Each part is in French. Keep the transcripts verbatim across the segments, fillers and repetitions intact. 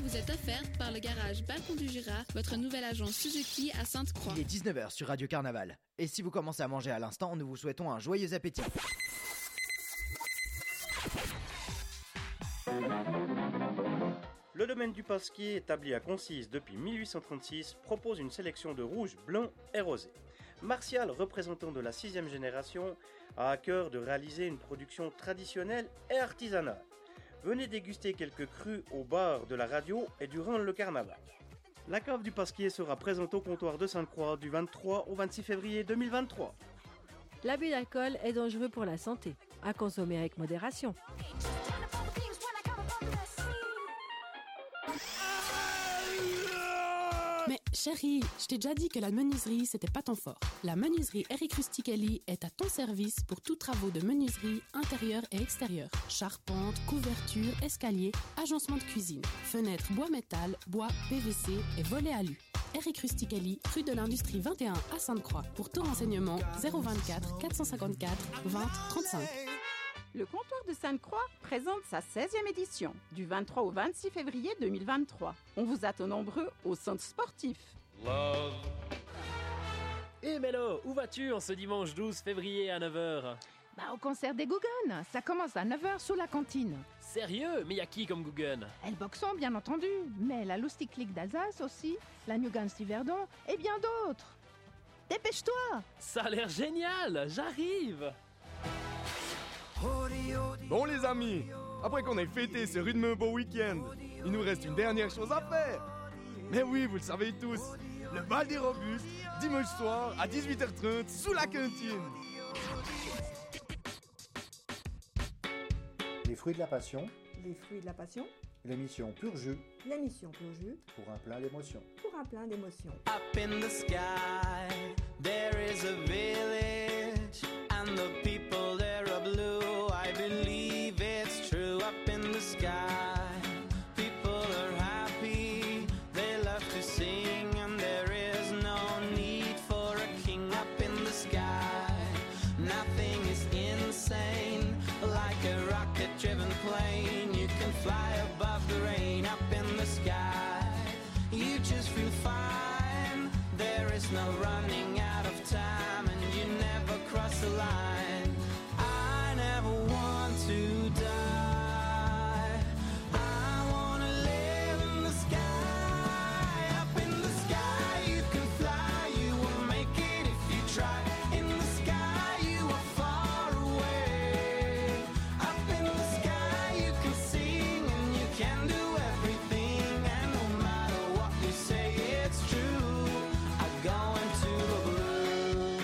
vous est offerte par le garage Balcon du Jura, votre nouvelle agence Suzuki à Sainte-Croix. Il est dix-neuf heures sur Radio Carnaval. Et si vous commencez à manger à l'instant, nous vous souhaitons un joyeux appétit. Le domaine du Pasquier, établi à Concise depuis mille huit cent trente-six, propose une sélection de rouges, blancs et rosés. Martial, représentant de la sixième génération, a à cœur de réaliser une production traditionnelle et artisanale. Venez déguster quelques crus au bar de la radio et durant le carnaval. La cave du Pasquier sera présente au comptoir de Sainte-Croix du vingt-trois au vingt-six février deux mille vingt-trois. L'abus d'alcool est dangereux pour la santé, à consommer avec modération. Mais chérie, je t'ai déjà dit que la menuiserie, c'était pas ton fort. La menuiserie Eric Rustichelli est à ton service pour tous travaux de menuiserie intérieur et extérieur. Charpente, couverture, escalier, agencement de cuisine, fenêtres bois métal, bois, P V C et volets alu. Eric Rustichelli, rue de l'Industrie vingt et un à Sainte-Croix. Pour tout renseignement, zéro vingt-quatre quatre cent cinquante-quatre vingt trente-cinq. Le comptoir de Sainte-Croix présente sa seizième édition, du vingt-trois au vingt-six février deux mille vingt-trois. On vous attend nombreux au centre sportif. Love. Et Mélo, où vas-tu en ce dimanche douze février à neuf heures? Bah au concert des Guggen, ça commence à neuf heures sous la cantine. Sérieux? Mais y a qui comme Guggen? El Boxon bien entendu, mais la Loustic League d'Alsace aussi, la New Guns d'Yverdon et bien d'autres. Dépêche-toi! Ça a l'air génial, j'arrive! Bon les amis, après qu'on ait fêté ce rythme beau week-end, il nous reste une dernière chose à faire. Mais oui, vous le savez tous, le bal des robustes, dimanche soir à dix-huit heures trente sous la cantine. Les fruits de la passion. Les fruits de la passion. L'émission Pur Jus. L'émission Pur Jus. Pour un plein d'émotions. Pour un plein d'émotions. Up in the sky, there is a village, and the people there are blue. I believe it's true. Up in the sky, people are happy. They love to sing, and there is no need for a king. Up in the sky, nothing is insane. Like a rocket-driven plane, you can fly above the rain. Up in the sky, you just feel fine. There is no running out of time, and you never cross the line. I never want to die. I wanna live in the sky. Up in the sky, you can fly. You will make it if you try. In the sky, you are far away. Up in the sky, you can sing and you can do everything. And no matter what you say, it's true. I go into the blue.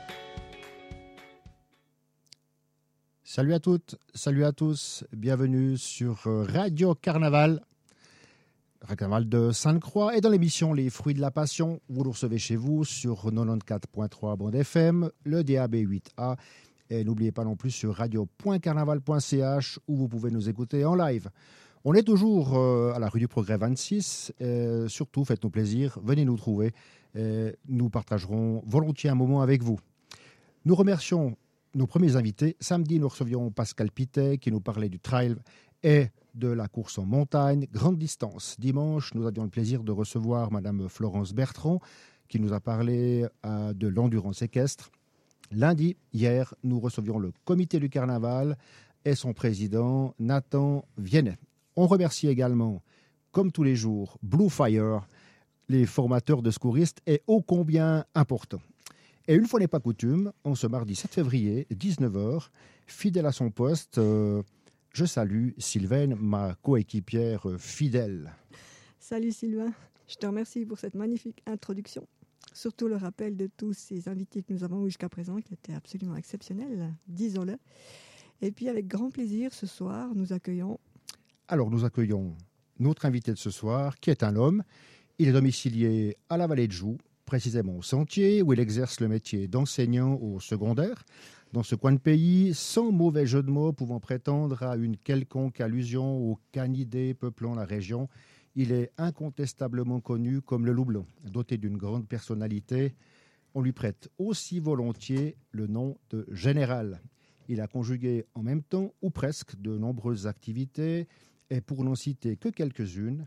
Salut à toutes, salut à tous, bienvenue sur Radio Carnaval, Radio Carnaval de Sainte-Croix et dans l'émission Les Fruits de la Passion. Vous le recevez chez vous sur quatre-vingt-quatorze point trois bande F M, le D A B huit A et n'oubliez pas non plus sur radio point carnaval point c h où vous pouvez nous écouter en live. On est toujours euh, à la rue du Progrès vingt-six, euh, surtout faites-nous plaisir, venez nous trouver, euh, nous partagerons volontiers un moment avec vous. Nous remercions nos premiers invités. Samedi, nous recevions Pascal Pitet qui nous parlait du trail et de la course en montagne, grande distance. Dimanche, nous avions le plaisir de recevoir Madame Florence Bertrand qui nous a parlé euh, de l'endurance équestre. Lundi, hier, nous recevions le comité du carnaval et son président Nathan Viennet. On remercie également, comme tous les jours, Blue Fire, les formateurs de secouristes, et ô combien important. Et une fois n'est pas coutume, en ce mardi sept février, dix-neuf heures, fidèle à son poste, euh, je salue Sylvaine, ma coéquipière fidèle. Salut Sylvain, je te remercie pour cette magnifique introduction. Surtout le rappel de tous ces invités que nous avons eu jusqu'à présent, qui étaient absolument exceptionnels, disons-le. Et puis avec grand plaisir, ce soir, nous accueillons... Alors nous accueillons notre invité de ce soir, qui est un homme. Il est domicilié à la Vallée de Joux, précisément au Sentier, où il exerce le métier d'enseignant au secondaire. Dans ce coin de pays, sans mauvais jeu de mots pouvant prétendre à une quelconque allusion aux canidés peuplant la région, il est incontestablement connu comme le loup blanc. Doté d'une grande personnalité, on lui prête aussi volontiers le nom de général. Il a conjugué en même temps, ou presque, de nombreuses activités, et pour n'en citer que quelques-unes,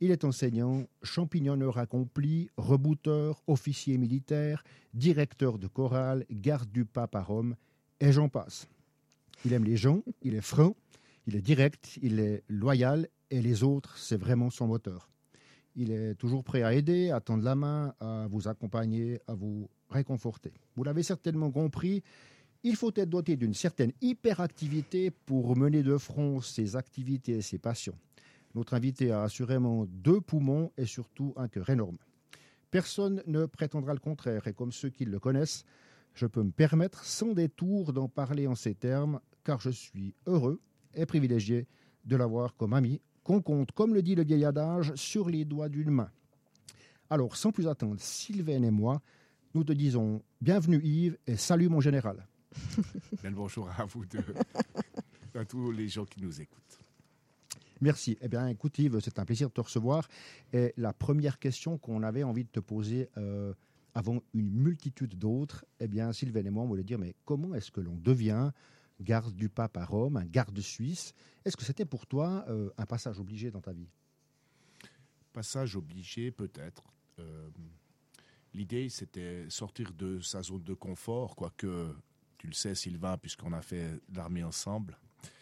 Il est enseignant, champignonneur accompli, rebouteur, officier militaire, directeur de chorale, garde du pape à Rome, et j'en passe. Il aime les gens, il est franc, il est direct, il est loyal, et les autres, c'est vraiment son moteur. Il est toujours prêt à aider, à tendre la main, à vous accompagner, à vous réconforter. Vous l'avez certainement compris, il faut être doté d'une certaine hyperactivité pour mener de front ses activités et ses passions. Notre invité a assurément deux poumons et surtout un cœur énorme. Personne ne prétendra le contraire et comme ceux qui le connaissent, je peux me permettre sans détour d'en parler en ces termes car je suis heureux et privilégié de l'avoir comme ami, qu'on compte, comme le dit le vieil adage, sur les doigts d'une main. Alors, sans plus attendre, Sylvain et moi, nous te disons bienvenue Yves et salut mon général. Bien le bonjour à vous deux, à tous les gens qui nous écoutent. Merci. Eh bien, écoute Yves, c'est un plaisir de te recevoir. Et la première question qu'on avait envie de te poser euh, avant une multitude d'autres, eh bien, Sylvain et moi, on voulait dire, mais comment est-ce que l'on devient garde du pape à Rome, un garde suisse? Est-ce que c'était pour toi euh, un passage obligé dans ta vie? Passage obligé, peut-être. Euh, l'idée, c'était sortir de sa zone de confort, quoique, tu le sais, Sylvain, puisqu'on a fait l'armée ensemble.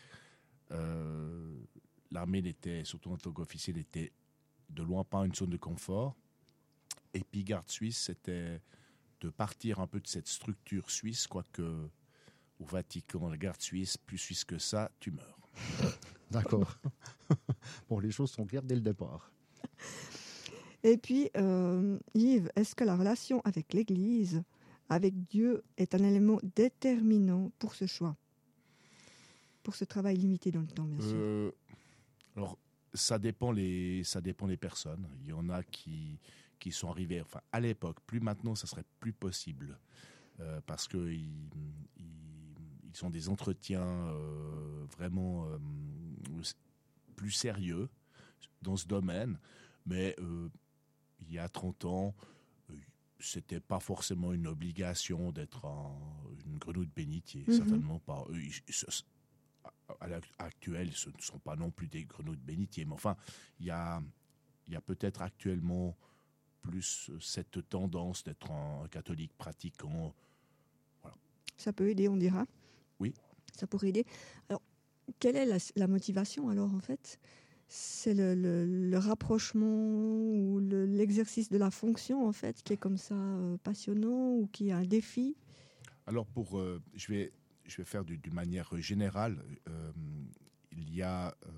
Euh, l'armée n'était, surtout en tant qu'officier, n'était de loin pas une zone de confort. Et puis, garde suisse, c'était de partir un peu de cette structure suisse, quoique au Vatican, la garde suisse, plus suisse que ça, tu meurs. D'accord. Bon, les choses sont claires dès le départ. Et puis, euh, Yves, est-ce que la relation avec l'Église, avec Dieu, est un élément déterminant pour ce choix? Pour ce travail limité dans le temps, bien sûr. Euh, alors, ça dépend, les, ça dépend des personnes. Il y en a qui, qui sont arrivés, enfin, à l'époque, plus maintenant, ça serait plus possible. Euh, parce qu'ils ils, ils ont des entretiens euh, vraiment euh, plus sérieux dans ce domaine. Mais euh, il y a trente ans, euh, c'était pas forcément une obligation d'être un, une grenouille de bénitier, mm-hmm. certainement pas. Euh, ils, à l'heure actuelle, ce ne sont pas non plus des grenouilles de bénitier, mais enfin, il y a, il y a peut-être actuellement plus cette tendance d'être un, un catholique pratiquant. Voilà. Ça peut aider, on dira. Oui. Ça pourrait aider. Alors, quelle est la, la motivation alors en fait? C'est le, le, le rapprochement ou le, l'exercice de la fonction en fait qui est comme ça euh, passionnant ou qui est un défi? Alors pour, euh, je vais, je vais faire du, d'une manière générale. Euh, il y a euh,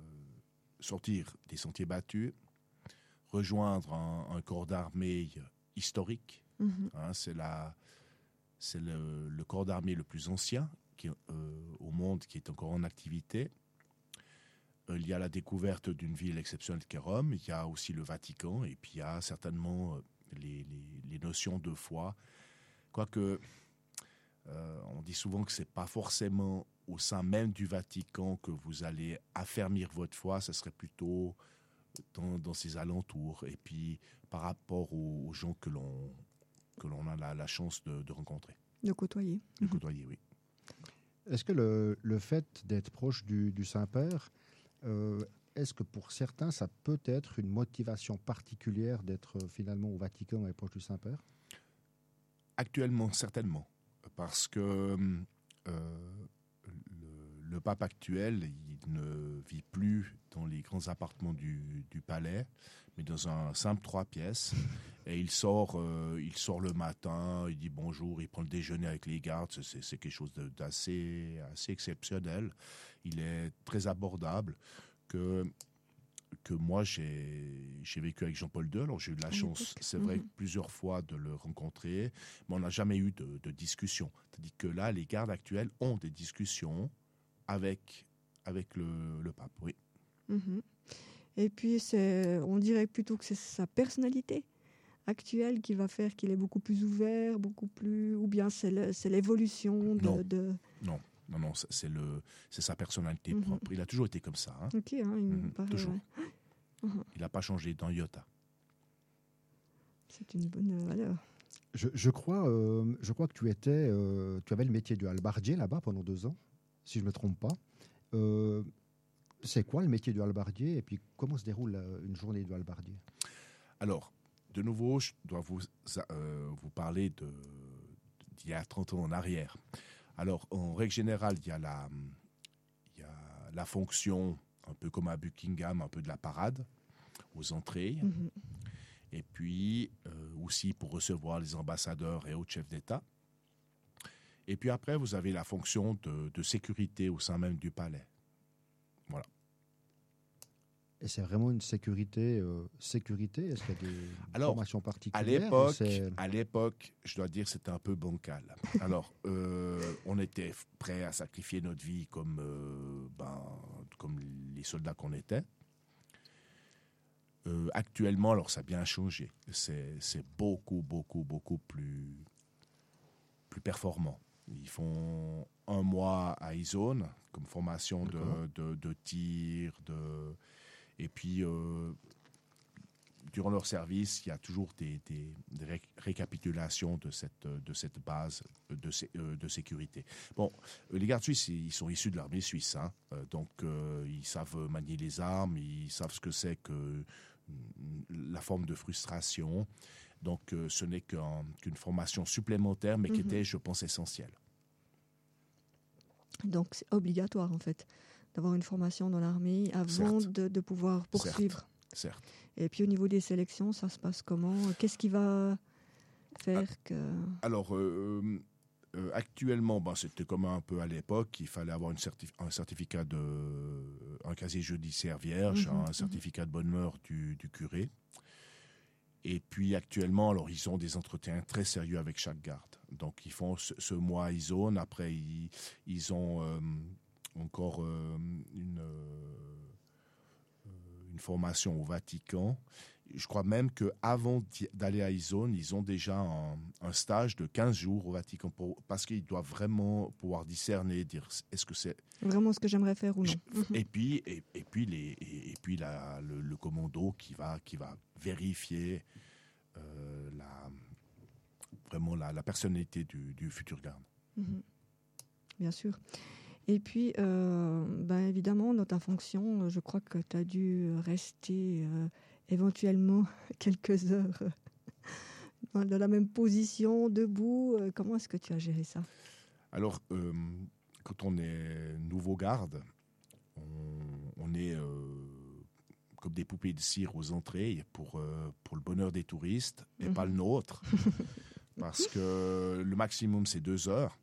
sortir des sentiers battus, rejoindre un, un corps d'armée historique. Mm-hmm. Hein, c'est la, c'est le, le corps d'armée le plus ancien qui, euh, au monde qui est encore en activité. Il y a la découverte d'une ville exceptionnelle qu'est Rome, il y a aussi le Vatican, et puis il y a certainement les, les, les notions de foi. Quoique, euh, on dit souvent que ce n'est pas forcément au sein même du Vatican que vous allez affermir votre foi, ce serait plutôt dans, dans ses alentours, et puis par rapport aux, aux gens que l'on, que l'on a la, la chance de, de rencontrer. De côtoyer. De côtoyer, oui. Est-ce que le, le fait d'être proche du, du Saint-Père, Euh, est-ce que pour certains, ça peut être une motivation particulière d'être euh, finalement au Vatican et proche du Saint-Père? Actuellement, certainement. Parce que euh, le, le pape actuel, il ne vit plus dans les grands appartements du, du palais, mais dans un simple trois pièces. Et il sort, euh, il sort le matin, il dit bonjour, il prend le déjeuner avec les gardes. C'est, c'est quelque chose de, d'assez assez exceptionnel. Il est très abordable. Que, que moi, j'ai, j'ai vécu avec Jean-Paul deux. Alors, j'ai eu la chance, c'est vrai, mmh. plusieurs fois de le rencontrer, mais on n'a jamais eu de, de discussion. C'est-à-dire que là, les gardes actuels ont des discussions avec, avec le, le pape, oui. Mmh. Et puis, c'est, on dirait plutôt que c'est sa personnalité actuelle qui va faire qu'il est beaucoup plus ouvert, beaucoup plus... Ou bien c'est, le, c'est l'évolution de... Non, de... non. Non, non, c'est, le, c'est sa personnalité mm-hmm. propre. Il a toujours été comme ça. Hein. Ok, hein, il mm-hmm, paraît, toujours. Ouais. Uh-huh. Il n'a pas changé d'un iota. C'est une bonne valeur. Je, je, crois, euh, je crois que tu étais, euh, tu avais le métier de hallebardier là-bas pendant deux ans, si je ne me trompe pas. Euh, c'est quoi le métier du halbardier et puis comment se déroule euh, une journée du halbardier? Alors, de nouveau, je dois vous, euh, vous parler de, d'il y a trente ans en arrière. Alors, en règle générale, il y a la, il y a la fonction, un peu comme à Buckingham, un peu de la parade aux entrées. Mhm. Et puis, euh, aussi pour recevoir les ambassadeurs et autres chefs d'État. Et puis après, vous avez la fonction de, de sécurité au sein même du palais. Voilà. Et c'est vraiment une sécurité, euh, sécurité Est-ce qu'il y a des Alors, formations particulières? À l'époque, c'est... à l'époque, je dois dire, c'était un peu bancal. Alors, euh, on était prêt à sacrifier notre vie comme, euh, ben, comme les soldats qu'on était. Euh, actuellement, alors ça a bien changé. C'est, c'est beaucoup, beaucoup, beaucoup plus, plus performant. Ils font un mois à Izone comme formation de, de, de tir, de... et puis euh, durant leur service, il y a toujours des, des, des ré- récapitulations de cette, de cette base de, sé- euh, de sécurité. Bon, euh, les gardes suisses, ils sont issus de l'armée suisse, hein, euh, donc euh, ils savent manier les armes, ils savent ce que c'est que la forme de frustration. Donc, euh, ce n'est qu'un, qu'une formation supplémentaire, mais qui Mhm. était, je pense, essentielle. Donc c'est obligatoire en fait d'avoir une formation dans l'armée avant de, de pouvoir poursuivre. Certes. Et puis au niveau des sélections, ça se passe comment? Qu'est-ce qui va faire Ah, que... Alors, euh, euh, actuellement, ben, c'était comme un peu à l'époque, il fallait avoir une certif- un certificat de... un casier judiciaire vierge, Mhm, un certificat de bonne mœurs du, du curé. Et puis actuellement, alors ils ont des entretiens très sérieux avec chaque garde. Donc ils font ce, ce mois à Izone. Après, ils, ils ont euh, encore euh, une, euh, une formation au Vatican. Je crois même qu'avant d'aller à Izone, ils ont déjà un, un stage de quinze jours au Vatican pour, parce qu'ils doivent vraiment pouvoir discerner, dire est-ce que c'est Vraiment ce que j'aimerais faire ou non. Mhm. et puis et, et puis les et, et puis la, le, le commando qui va qui va vérifier euh, la vraiment la, la personnalité du, du futur garde. Mhm. Bien sûr. Et puis, euh, ben évidemment, dans ta fonction, je crois que tu as dû rester euh, éventuellement quelques heures euh, dans la même position, debout. Euh, Comment est-ce que tu as géré ça? Alors, euh, quand on est nouveau garde, on, on est euh, comme des poupées de cire aux entrées pour, euh, pour le bonheur des touristes, mais Mhm. pas le nôtre. Parce que le maximum, c'est deux heures.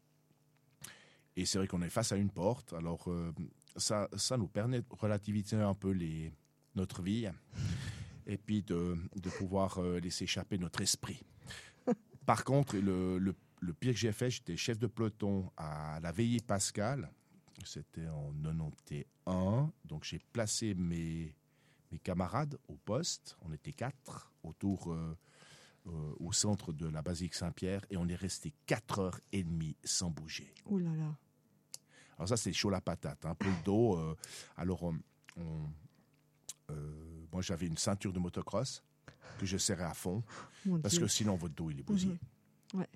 Et c'est vrai qu'on est face à une porte. Alors, euh, ça, ça nous permet de relativiser un peu les, notre vie et puis de, de pouvoir euh, laisser échapper notre esprit. Par contre, le, le, le pire que j'ai fait, j'étais chef de peloton à la veillée pascale. C'était en quatre-vingt-onze. Donc, j'ai placé mes, mes camarades au poste. On était quatre autour... Euh, Euh, au centre de la basilique Saint-Pierre et on est resté quatre heures et demie sans bouger. Ouh là là. Alors ça, c'est chaud la patate. Un peu le dos. Euh, alors, on, on, euh, moi, j'avais une ceinture de motocross que je serrais à fond Mon parce Dieu. que sinon, votre dos, il est bousillé. Mhm. Ouais.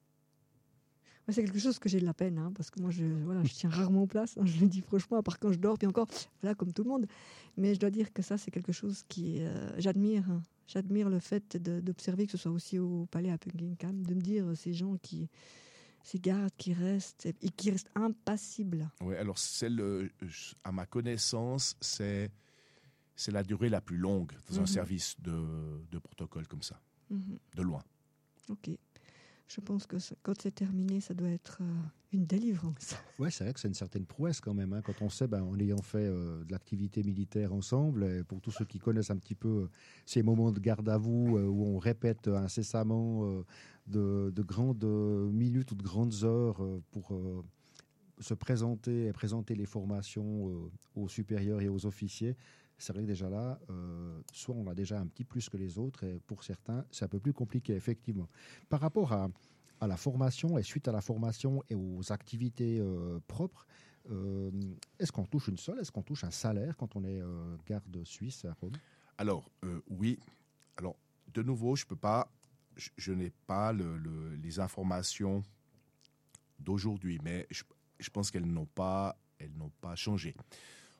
Moi, c'est quelque chose que j'ai de la peine, hein, parce que moi, je, voilà, je tiens rarement en place, hein, je le dis franchement, à part quand je dors, puis encore, voilà, comme tout le monde. Mais je dois dire que ça, c'est quelque chose qui, euh, j'admire. Hein. J'admire le fait de, d'observer que ce soit aussi au palais à Buckingham, de me dire euh, ces gens qui, ces gardes qui restent et, et qui restent impassibles. Oui, alors c'est le, à ma connaissance, c'est c'est la durée la plus longue dans Mhm. un service de, de protocole comme ça, Mhm. de loin. Ok. Je pense que ça- quand c'est terminé, ça doit être euh, une délivrance. Ouais, c'est vrai que c'est une certaine prouesse quand même, hein, quand on sait, ben, en ayant fait euh, de l'activité militaire ensemble, et pour tous ceux qui connaissent un petit peu euh, ces moments de garde à vous, euh, où on répète euh, incessamment euh, de, de grandes euh, minutes ou de grandes heures euh, pour euh, se présenter et présenter les formations euh, aux supérieurs et aux officiers, c'est vrai que déjà là, euh, soit on a déjà un petit plus que les autres, et pour certains, c'est un peu plus compliqué, effectivement. Par rapport à, à la formation, et suite à la formation et aux activités euh, propres, euh, est-ce qu'on touche une solde, est-ce qu'on touche un salaire quand on est euh, garde suisse à Rome? Alors, euh, oui. Alors, de nouveau, je peux pas, je, je n'ai pas le, le, les informations d'aujourd'hui, mais je, je pense qu'elles n'ont pas, elles n'ont pas changé.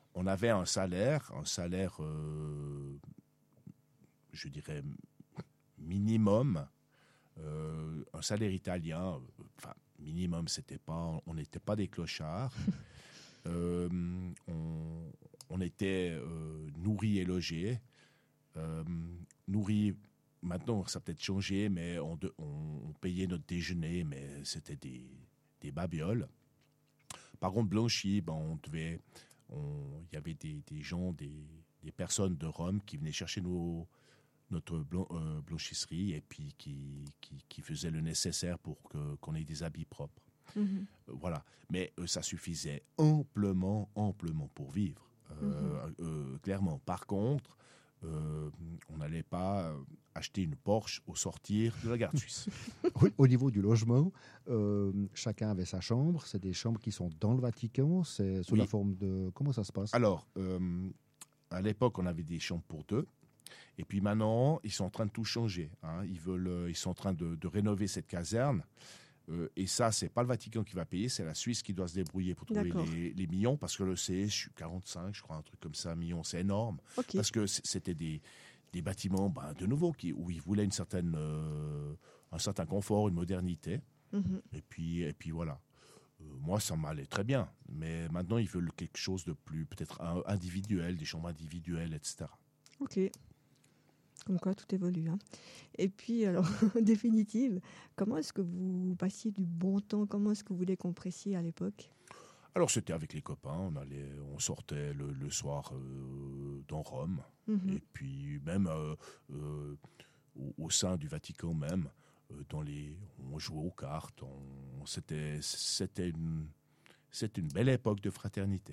on avait un salaire, un salaire, euh, je dirais, minimum, euh, un salaire italien, enfin, minimum, c'était pas, on n'était pas des clochards. euh, on, on était euh, nourris et logés. Euh, nourris, maintenant, ça a peut-être changé, mais on, de, on, on payait notre déjeuner, mais c'était des, des babioles. Par contre, blanchi, ben, on devait, il y avait des, des gens, des, des personnes de Rome qui venaient chercher nos, notre blan, euh, blanchisserie et puis qui, qui, qui faisaient le nécessaire pour que, qu'on ait des habits propres. Mmh. Euh, voilà. Mais euh, ça suffisait amplement, amplement pour vivre. Euh, mmh. euh, clairement. Par contre, euh, on n'allait pas acheter une Porsche au sortir de la gare suisse. Au niveau du logement, euh, chacun avait sa chambre. C'est des chambres qui sont dans le Vatican. C'est sous oui. la forme de... Comment ça se passe? Alors, euh, à l'époque, on avait des chambres pour deux. Et puis maintenant, ils sont en train de tout changer. Hein. Ils, veulent, ils sont en train de, de rénover cette caserne. Euh, et ça, c'est pas le Vatican qui va payer, c'est la Suisse qui doit se débrouiller pour trouver les, les millions, parce que le C S, quarante-cinq, je crois, un truc comme ça, millions, c'est énorme. Okay. Parce que c'était des, des bâtiments, ben, de nouveau, qui, où ils voulaient une certaine, euh, un certain confort, une modernité. Mm-hmm. Et puis, et puis voilà. Euh, moi, ça m'allait très bien. Mais maintenant, ils veulent quelque chose de plus, peut-être individuel, des chambres individuelles, et cetera. Ok. Comme quoi, tout évolue. Hein. Et puis, alors, en définitive, comment est-ce que vous passiez du bon temps? Comment est-ce que vous décompressiez à l'époque? Alors, c'était avec les copains. On, allait, on sortait le, le soir euh, dans Rome. Mm-hmm. Et puis, même euh, euh, au, au sein du Vatican même, euh, dans les, on jouait aux cartes. On, c'était, c'était, une, c'était une belle époque de fraternité.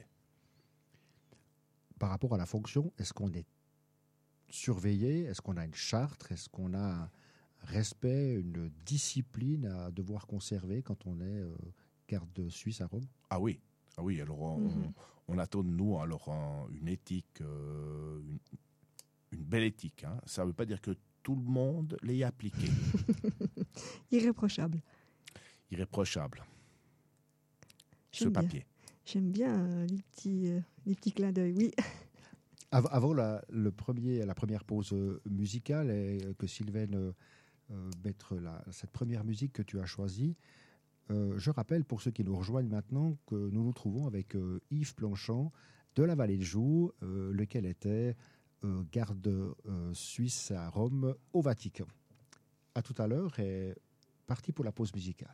Par rapport à la fonction, est-ce qu'on est surveillé? Est-ce qu'on a une charte? Est-ce qu'on a un respect, une discipline à devoir conserver quand on est euh, garde suisse à Rome? Ah oui, ah oui. Alors on, mm-hmm. on, on attend de nous alors un, une éthique, euh, une, une belle éthique. Hein. Ça ne veut pas dire que tout le monde l'ait appliqué. Irréprochable. Irréprochable. J'aime Ce papier. Bien. J'aime bien euh, les petits, euh, les petits clins d'œil. Oui. Avant la, le premier, la première pause musicale, et que Sylvaine euh, mettre la, cette première musique que tu as choisie, euh, je rappelle pour ceux qui nous rejoignent maintenant que nous nous trouvons avec euh, Yves Planchant de la Vallée de Joux, euh, lequel était euh, garde euh, suisse à Rome au Vatican. À tout à l'heure et parti pour la pause musicale.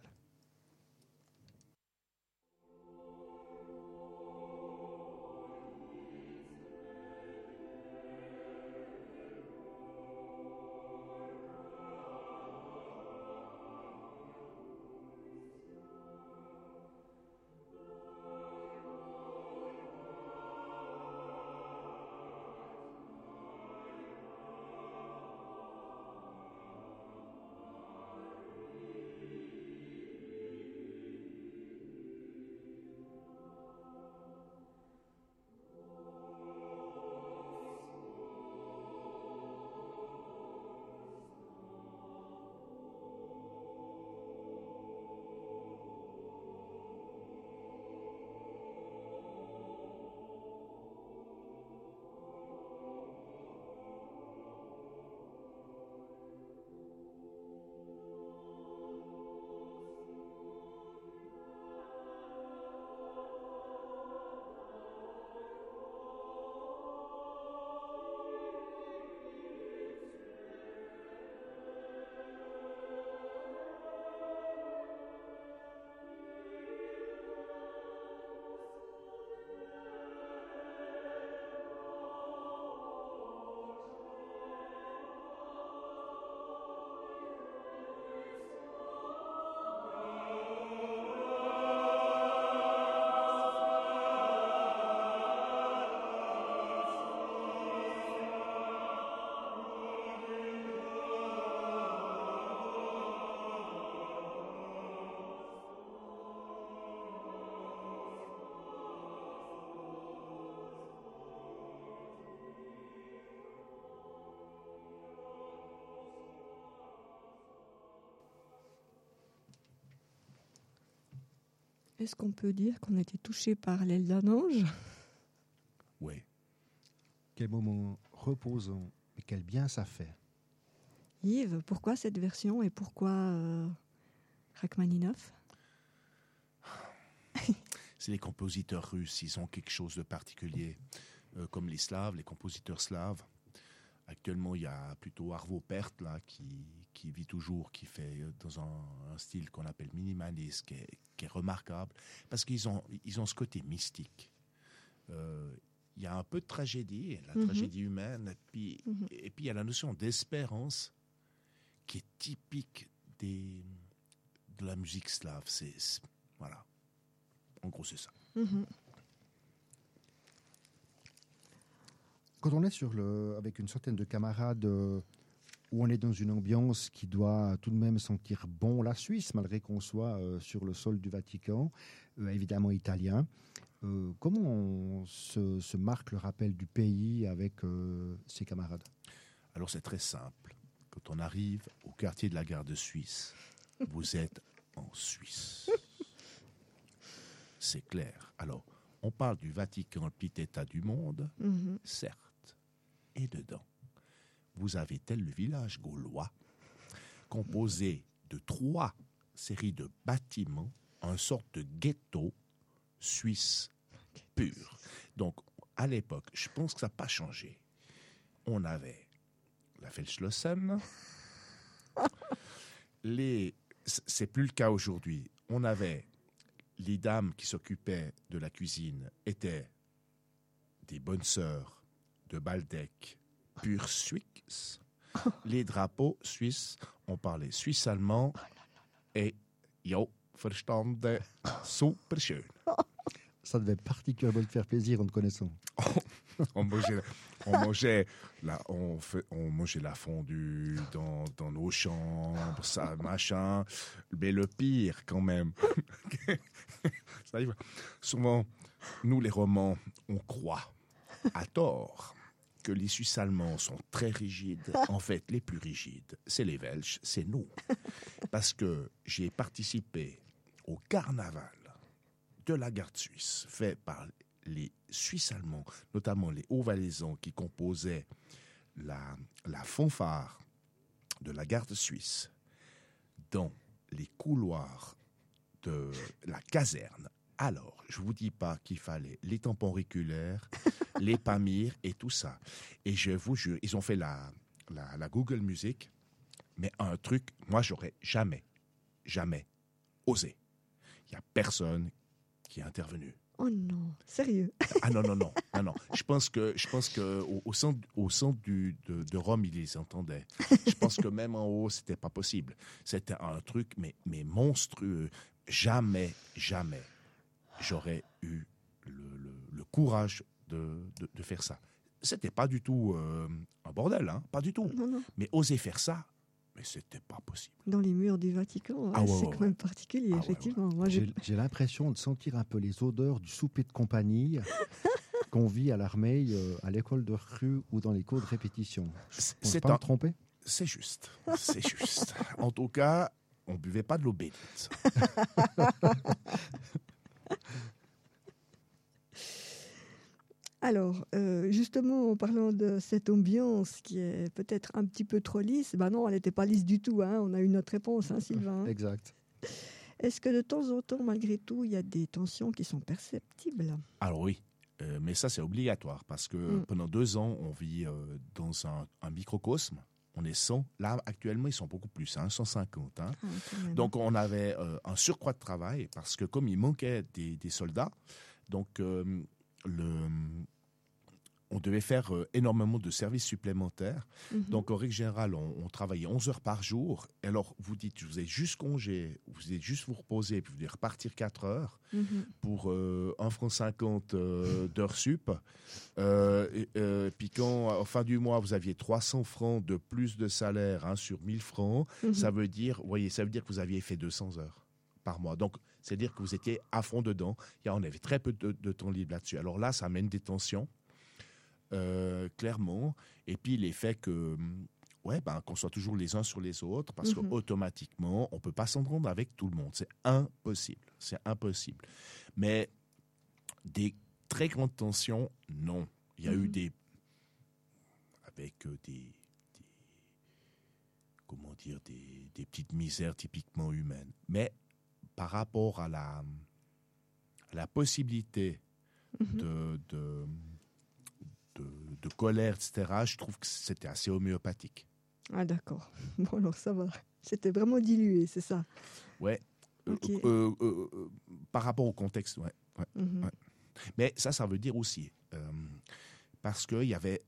Est-ce qu'on peut dire qu'on a été touché par l'aile d'un ange? Oui. Quel moment reposant et quel bien ça fait. Yves, pourquoi cette version et pourquoi euh, Rachmaninov? C'est les compositeurs russes, ils ont quelque chose de particulier. Euh, comme les Slaves, les compositeurs slaves. Actuellement, il y a plutôt Arvo Pärt là, qui, qui vit toujours, qui fait euh, dans un, un style qu'on appelle minimaliste, qui est, qui est remarquable, parce qu'ils ont, ils ont ce côté mystique. Euh, il y a un peu de tragédie, la Mhm. tragédie humaine, et puis, Mhm. et puis il y a la notion d'espérance qui est typique des, de la musique slave. C'est, c'est- voilà. En gros, c'est ça. Mhm. Quand on est sur le, avec une centaine de camarades euh, où on est dans une ambiance qui doit tout de même sentir bon la Suisse, malgré qu'on soit euh, sur le sol du Vatican, euh, évidemment italien, euh, comment on se, se marque le rappel du pays avec euh, ses camarades? Alors c'est très simple. Quand on arrive au quartier de la gare de Suisse, vous êtes en Suisse. C'est clair. Alors, on parle du Vatican, le petit État du monde, Mhm. certes. Et dedans, vous avez tel le village gaulois, composé de trois séries de bâtiments, une sorte de ghetto suisse pur. Donc, à l'époque, je pense que ça n'a pas changé. On avait la Feldschlossen. Les, c'est plus le cas aujourd'hui. On avait les dames qui s'occupaient de la cuisine étaient des bonnes sœurs de Baldeck, pur Suisse. Les drapeaux suisses, on parlait suisse-allemand et yo, verstande, super schön. Ça devait particulièrement te faire plaisir en te connaissant. On mangeait, on mangeait, la, on fait, on mangeait la fondue dans, dans nos chambres, ça, machin. Mais le pire, quand même, ça arrive. Souvent, nous, les Romans, on croit, à tort, que les Suisses allemands sont très rigides. En fait, les plus rigides, c'est les Belges, c'est nous. Parce que j'ai participé au carnaval de la garde suisse, fait par les Suisses allemands, notamment les Hauts-Valaisans qui composaient la, la fanfare de la garde suisse dans les couloirs de la caserne. Alors, je vous dis pas qu'il fallait les tampons auriculaires, les pamires et tout ça. Et je vous jure, ils ont fait la, la, la Google Music, mais un truc, moi, j'aurais jamais, jamais osé. Il y a personne qui est intervenu. Oh non, sérieux? Ah non, non, non, non, non. Je pense que, je pense que au, au centre, au centre du, de, de Rome, ils les entendaient. Je pense que même en haut, c'était pas possible. C'était un truc, mais, mais monstrueux. Jamais, jamais, j'aurais eu le, le, le courage de, de, de faire ça. C'était pas du tout euh, un bordel, hein, pas du tout. Non, non. Mais oser faire ça, mais c'était pas possible. Dans les murs du Vatican, ouais, Ah ouais, c'est ouais, quand ouais. même particulier, Ah ouais, effectivement. Moi, j'ai- J'ai j'ai l'impression de sentir un peu les odeurs du souper de compagnie qu'on vit à l'armée, euh, à l'école de rue ou dans les cours de répétition. Je pense C'est pas un- me tromper? C'est juste, c'est juste. En tout cas, on buvait pas de l'eau bénite. Alors, euh, justement, en parlant de cette ambiance qui est peut-être un petit peu trop lisse, ben non, elle n'était pas lisse du tout. Hein. On a eu notre réponse, hein, Sylvain. Exact. Est-ce que de temps en temps, malgré tout, il y a des tensions qui sont perceptibles? Alors oui, euh, mais ça c'est obligatoire parce que Mm. pendant deux ans, on vit euh, dans un, un microcosme. On est cent. Là, actuellement, ils sont beaucoup plus, hein, cent cinquante. Hein. Ah, quand même. Donc, on avait euh, un surcroît de travail parce que comme il manquait des, des soldats, donc euh, le, on devait faire euh, énormément de services supplémentaires. Mhm. Donc, en règle générale, on, on travaillait onze heures par jour. Et alors, vous dites, vous avez juste congé, vous allez juste vous reposer, puis vous allez repartir quatre heures Mhm. pour euh, un franc cinquante euh, d'heures sup. Euh, et, euh, puis quand, en fin du mois, vous aviez trois cents francs de plus de salaire hein, sur mille francs, Mhm. ça veut dire, vous voyez, ça veut dire que vous aviez fait deux cents heures par mois. Donc, c'est-à-dire que vous étiez à fond dedans. Il y a- on avait très peu de, de temps libre là-dessus. Alors là, ça amène des tensions, euh, clairement. Et puis l'effet que, ouais, ben, qu'on soit toujours les uns sur les autres, parce Mhm. qu'automatiquement, on ne peut pas s'entendre avec tout le monde. C'est impossible. C'est impossible. Mais des très grande tension, non. Il y a Mhm. eu des... avec euh, des, des... comment dire, des, des petites misères typiquement humaines. Mais par rapport à la, à la possibilité Mhm. de, de, de, de colère, et cetera, je trouve que c'était assez homéopathique. Ah d'accord. Bon alors ça va. C'était vraiment dilué, c'est ça. Ouais. Euh, Ok. euh, euh, euh, par rapport au contexte, ouais. ouais, Mhm. ouais. Mais ça, ça veut dire aussi, euh, parce qu'il y avait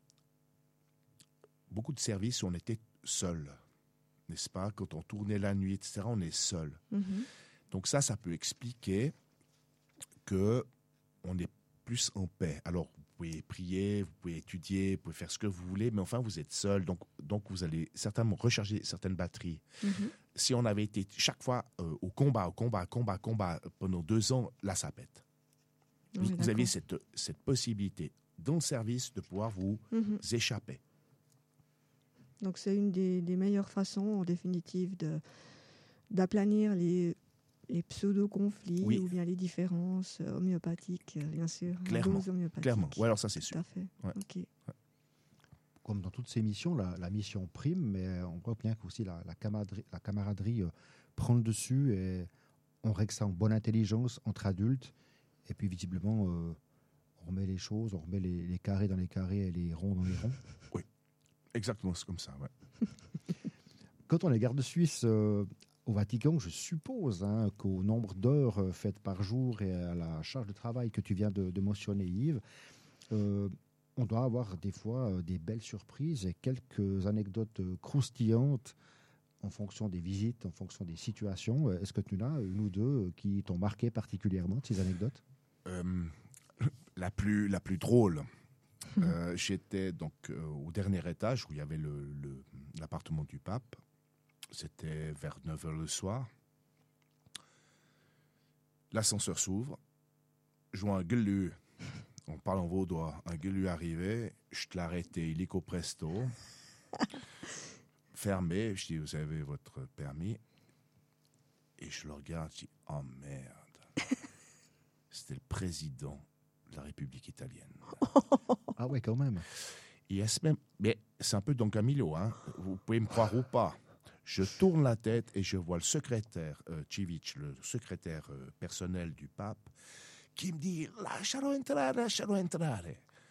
beaucoup de services où on était seul, n'est-ce pas? Quand on tournait la nuit, et cetera, on est seul. Mhm. Donc ça, ça peut expliquer que on est plus en paix. Alors, vous pouvez prier, vous pouvez étudier, vous pouvez faire ce que vous voulez, mais enfin, vous êtes seul, donc, donc vous allez certainement recharger certaines batteries. Mhm. Si on avait été chaque fois euh, au combat, au combat, combat, combat, pendant deux ans, là, ça pète. Oui, Vous, vous aviez d'accord. cette, cette possibilité dans le service de pouvoir vous Mhm. échapper. Donc c'est une des, des meilleures façons, en définitive, de, d'aplanir les, les pseudo-conflits Oui. ou bien les différences euh, homéopathiques, euh, bien sûr. la Clairement, dose homéopathique. clairement. Ouais, alors ça, c'est Tout sûr. à fait. Ouais. Ok. Comme dans toutes ces missions, la, la mission prime, mais on voit bien qu'aussi la, la camaraderie, la camaraderie euh, prend le dessus et on règle ça en bonne intelligence entre adultes. Et puis visiblement, euh, on remet les choses, on remet les, les carrés dans les carrés et les ronds dans les ronds. Oui, exactement, c'est comme ça. Ouais. Quand on est garde suisse euh, au Vatican, je suppose hein, qu'au nombre d'heures euh, faites par jour et à la charge de travail que tu viens de, de mentionner, Yves, euh, on doit avoir des fois euh, des belles surprises et quelques anecdotes euh, croustillantes en fonction des visites, en fonction des situations. Euh, Est-ce que tu en as une ou deux euh, qui t'ont marqué particulièrement de ces anecdotes? Euh, la, plus, la plus drôle, euh, j'étais donc euh, au dernier étage où il y avait le, le, l'appartement du pape. C'était vers neuf heures le soir. L'ascenseur s'ouvre. Je vois un gueulu, on parle en vaudois, un gueulu arrivé. Je te l'arrêtais illico presto. Fermé. Je dis, vous avez votre permis? Et je le regarde, je dis, oh merde. C'était le président de la République italienne. Ah ouais, quand même. Et à ce même... Mais c'est un peu Don Camillo, hein. Vous pouvez me croire ou pas. Je tourne la tête et je vois le secrétaire euh, Civic, le secrétaire euh, personnel du pape, qui me dit « Lascialo entrare, lascialo entrare ».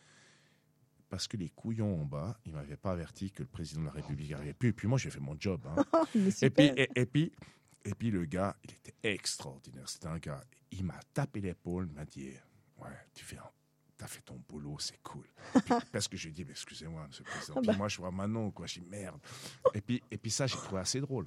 Parce que les couillons en bas, ils ne m'avaient pas averti que le président de la République arrivait. Puis, puis moi, j'ai fait mon job. Hein. et, puis, et, et, puis, et puis le gars, il était extraordinaire. C'était un gars, il m'a tapé l'épaule, il m'a dit « Ouais, tu fais un... T'as fait ton boulot, c'est cool. » Puis, parce que j'ai dit, mais excusez-moi, monsieur le président. Ah Puis bah. moi, je vois Manon, quoi. Je dis, merde. Et puis, et puis ça, j'ai trouvé assez drôle.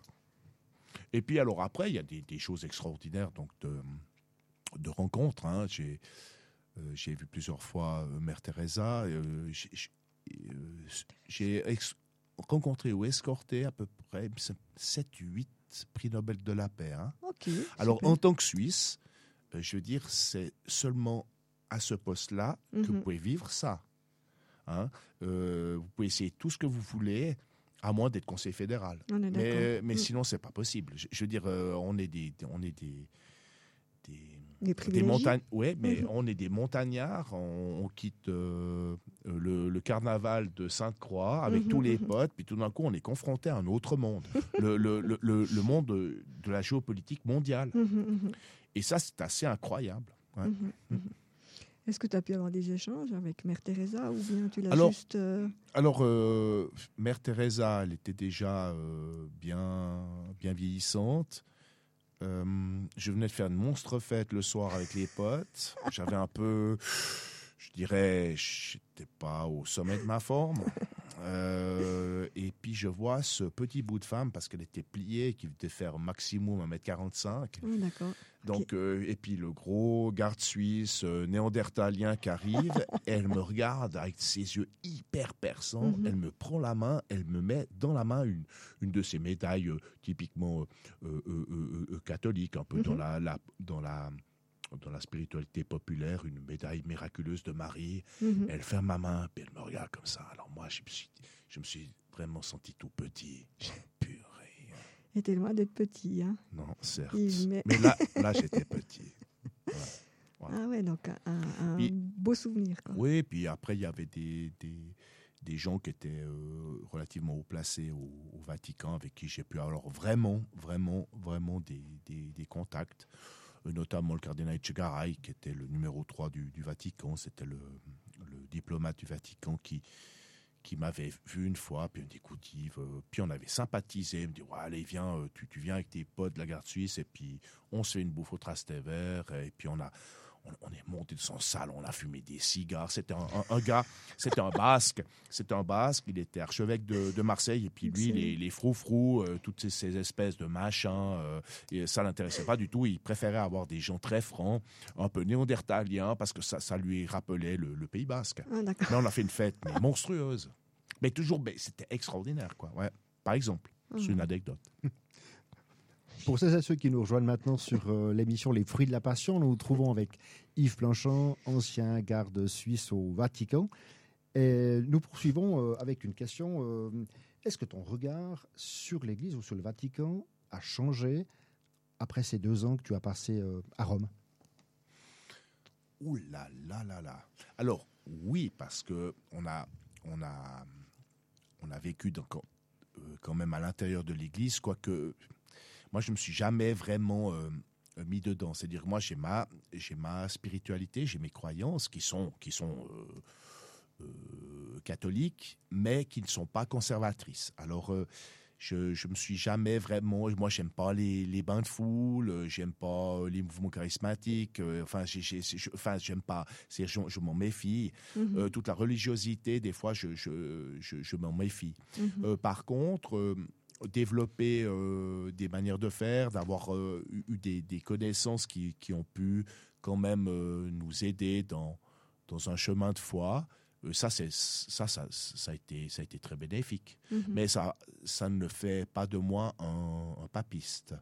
Et puis, alors après, il y a des, des choses extraordinaires, donc de, de rencontres. Hein. J'ai, euh, j'ai vu plusieurs fois euh, Mère Teresa. Euh, j'ai, j'ai, euh, j'ai ex- rencontré ou escorté à peu près sept huit prix Nobel de la paix. Hein. Ok, alors, super. en tant que Suisse, euh, je veux dire, c'est seulement à ce poste-là que Mhm. vous pouvez vivre ça. Hein. Euh, vous pouvez essayer tout ce que vous voulez, à moins d'être conseiller fédéral. On est mais d'accord. mais Mm. sinon, c'est pas possible. Je, je veux dire, euh, on est des, on est des, des, Des des privilégiés. montagnes. Ouais, mais Mhm. on est des montagnards. On, on quitte euh, le, le carnaval de Sainte-Croix avec Mhm, tous les mhm. potes, puis tout d'un coup, on est confronté à un autre monde, le, le, le, le, le monde de, de la géopolitique mondiale. Mhm, mhm. Et ça, c'est assez incroyable. Ouais. Mhm, mhm. Est-ce que tu as pu avoir des échanges avec Mère Teresa ou bien tu l'as Alors, juste... euh, Alors, euh, Mère Teresa, elle était déjà euh, bien, bien vieillissante. Euh, je venais de faire une monstre fête le soir avec les potes. J'avais un peu, je dirais, j'étais pas au sommet de ma forme. Euh, et puis je vois ce petit bout de femme, parce qu'elle était pliée, qui devait faire maximum un mètre quarante-cinq. Ah, d'accord. Donc, Ok. euh, et puis le gros garde suisse euh, néandertalien qui arrive, elle me regarde avec ses yeux hyper perçants, Mhm. elle me prend la main, elle me met dans la main une, une de ces médailles euh, typiquement euh, euh, euh, euh, catholiques, un peu dans, Mhm. la, la, dans, la, dans la spiritualité populaire, une médaille miraculeuse de Marie. Mhm. Elle ferme ma main, puis elle me regarde comme ça. Alors moi, je me suis, je me suis vraiment senti tout petit. Purée. Et t'es loin d'être petit, hein. Non, certes. Yves, mais- Mais là, là j'étais petit. Ouais. Ouais. Ah ouais, donc un, un Puis- beau souvenir. Quoi. Oui, puis après, il y avait des, des, des gens qui étaient euh, relativement haut placés au, au Vatican, avec qui j'ai pu avoir vraiment, vraiment, vraiment des, des, des contacts. Euh, notamment le cardinal Etchegaray, qui était le numéro trois du, du Vatican. C'était le, le diplomate du Vatican qui, qui m'avait vu une fois, puis on dit, écoute, Yves, euh, puis on avait sympathisé. Il me dit, ouais, allez, viens, euh, tu, tu viens avec tes potes de la garde suisse, et puis on se fait une bouffe au Trastevere, et puis on a... On, on est monté de son salon, on a fumé des cigares. C'était un, un, un gars, c'était un basque, c'était un basque. Il était archevêque de, de Marseille, et puis lui, les, les froufrous, euh, toutes ces, ces espèces de machins, euh, et ça l'intéressait pas du tout. Il préférait avoir des gens très francs, un peu néandertaliens, parce que ça, ça lui rappelait le, le Pays Basque. Ah, mais on a fait une fête, mais monstrueuse, mais toujours, mais c'était extraordinaire, quoi. Ouais. Par exemple, c'est une anecdote. Pour celles et ceux qui nous rejoignent maintenant sur euh, l'émission Les Fruits de la Passion, nous nous trouvons avec Yves Planchant, ancien garde suisse au Vatican. Et nous poursuivons euh, avec une question. Euh, est-ce que ton regard sur l'Église ou sur le Vatican a changé après ces deux ans que tu as passés euh, à Rome? Ouh là là là là. Alors, oui, parce que on a, on a, on a vécu dans, euh, quand même à l'intérieur de l'Église, quoique... Moi, je ne me suis jamais vraiment euh, mis dedans. C'est-à-dire, moi, j'ai ma, j'ai ma spiritualité, j'ai mes croyances qui sont, qui sont euh, euh, catholiques, mais qui ne sont pas conservatrices. Alors, euh, je ne me suis jamais vraiment... Moi, je n'aime pas les, les bains de foule, je n'aime pas les mouvements charismatiques, euh, enfin, j'ai, j'ai, je, enfin, j'aime pas... C'est, je, je m'en méfie. Mm-hmm. Euh, toute la religiosité, des fois, je, je, je, je m'en méfie. Mm-hmm. Euh, par contre... Euh, développer euh, des manières de faire, d'avoir euh, eu des, des connaissances qui, qui ont pu quand même euh, nous aider dans, dans un chemin de foi. Euh, ça, c'est, ça, ça, ça, a été, ça a été très bénéfique. Mm-hmm. Mais ça, ça ne fait pas de moi un, un papiste.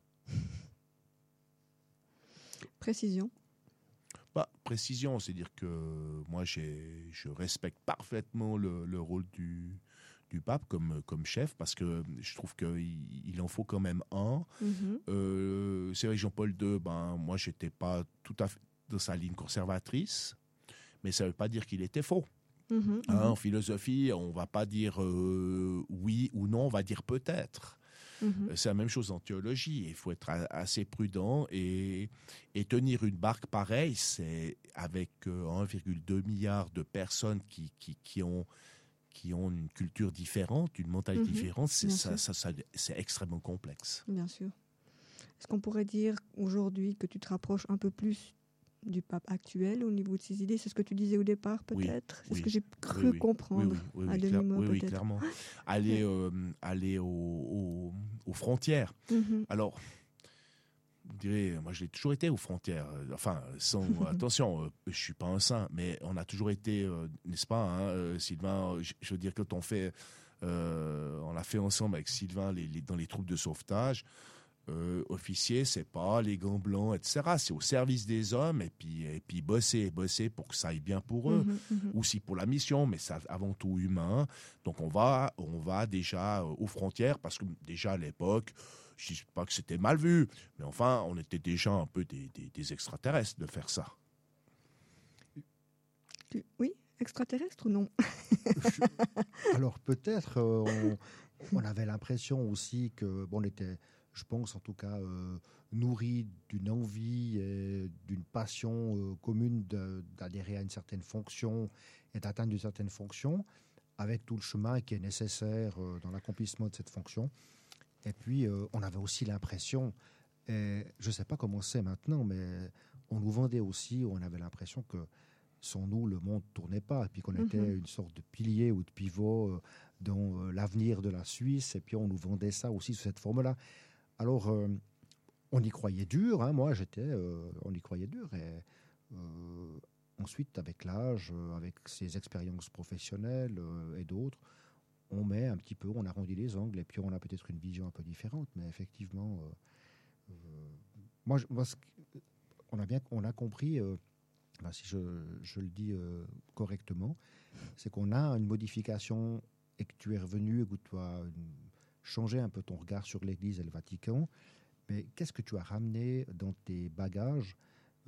Précision. Bah, précision, c'est-à-dire que moi, j'ai, je respecte parfaitement le, le rôle du... du pape comme, comme chef, parce que je trouve qu'il il en faut quand même un. Mm-hmm. Euh, c'est vrai, Jean-Paul deux, ben, moi, je n'étais pas tout à fait dans sa ligne conservatrice, mais ça ne veut pas dire qu'il était faux. Mm-hmm. Hein, en philosophie, on ne va pas dire euh, oui ou non, on va dire peut-être. Mm-hmm. C'est la même chose en théologie. Il faut être assez prudent et, et tenir une barque pareille, c'est avec euh, un virgule deux milliard de personnes qui, qui, qui ont... qui ont une culture différente, une mentalité mmh, différente, c'est, ça, ça, ça, c'est extrêmement complexe. Bien sûr. Est-ce qu'on pourrait dire aujourd'hui que tu te rapproches un peu plus du pape actuel au niveau de ses idées? C'est ce que tu disais au départ, peut-être? Oui, C'est oui, ce que j'ai cru oui, oui, comprendre oui, oui, oui, à oui, demi-mot, oui, oui, peut-être. clairement. Aller, euh, aller au, au, aux frontières. Mmh. Alors... Je dirais, moi, j'ai toujours été aux frontières. Enfin, sans attention, euh, je suis pas un saint, mais on a toujours été, euh, n'est-ce pas, hein, euh, Sylvain. Je, je veux dire quand on fait, euh, on l'a fait ensemble avec Sylvain les, les, dans les troupes de sauvetage. Euh, officier, c'est pas les gants blancs, et cetera. C'est au service des hommes et puis et puis bosser, bosser pour que ça aille bien pour eux, mmh, mmh. aussi pour la mission, mais c'est avant tout humain. Donc on va, on va déjà aux frontières parce que déjà à l'époque. Je ne dis pas que c'était mal vu, mais enfin, on était déjà un peu des, des, des extraterrestres de faire ça. Oui, extraterrestres ou non? Alors peut-être, euh, on, on avait l'impression aussi que, bon, on était, je pense en tout cas, euh, nourris d'une envie et d'une passion euh, commune de, d'adhérer à une certaine fonction et d'atteindre une certaine fonction, avec tout le chemin qui est nécessaire euh, dans l'accomplissement de cette fonction. Et puis, euh, on avait aussi l'impression, et je ne sais pas comment c'est maintenant, mais on nous vendait aussi, on avait l'impression que sans nous, le monde ne tournait pas, et puis qu'on mm-hmm. était une sorte de pilier ou de pivot euh, dans euh, l'avenir de la Suisse, et puis on nous vendait ça aussi sous cette forme-là. Alors, euh, on y croyait dur, hein, moi j'étais, euh, on y croyait dur, et euh, ensuite, avec l'âge, euh, avec ses expériences professionnelles euh, et d'autres, on met un petit peu, on arrondit les angles et puis on a peut-être une vision un peu différente, mais effectivement, euh, euh, moi, je, moi, on a bien, on a compris, euh, ben, si je, je le dis euh, correctement, c'est qu'on a une modification et que tu es revenu et que tu as changé un peu ton regard sur l'Église et le Vatican, mais qu'est-ce que tu as ramené dans tes bagages euh,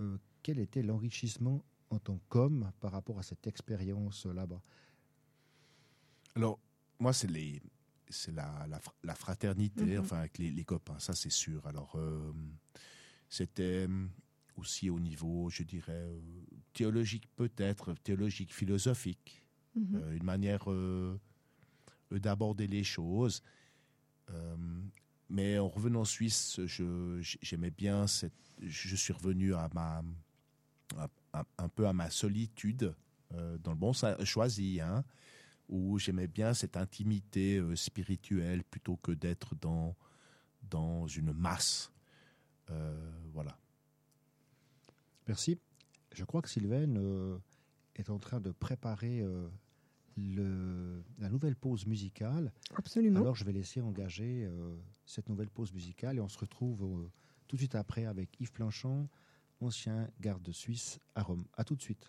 quel était l'enrichissement en tant qu'homme par rapport à cette expérience là-bas? Alors, moi, c'est les, c'est la, la, la fraternité, Mhm. enfin, avec les, les copains, ça c'est sûr. Alors, euh, c'était aussi au niveau, je dirais, euh, théologique peut-être, théologique, philosophique, Mhm. euh, une manière euh, d'aborder les choses. Euh, mais en revenant en Suisse, je, j'aimais bien cette, je suis revenu à ma, à, à, un peu à ma solitude, euh, dans le bon sens, choisi, hein, où j'aimais bien cette intimité euh, spirituelle plutôt que d'être dans, dans une masse. Euh, voilà. Merci. Je crois que Sylvain euh, est en train de préparer euh, le, la nouvelle pause musicale. Absolument. Alors je vais laisser engager euh, cette nouvelle pause musicale et on se retrouve euh, tout de suite après avec Yves Planchon, ancien garde suisse à Rome. À tout de suite.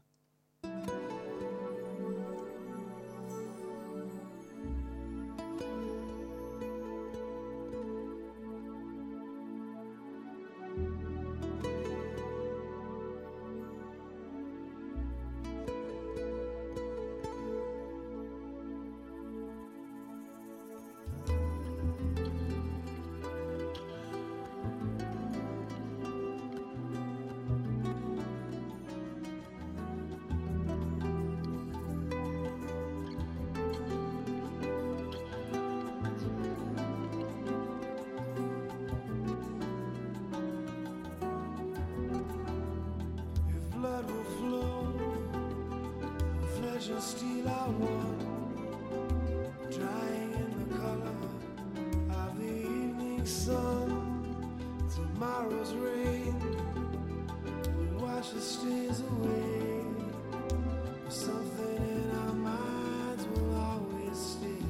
If blood will flow, flesh and steel are one, drying in the color of the evening sun. Tomorrow's rain will wash the stains away. Something in our minds will always stay.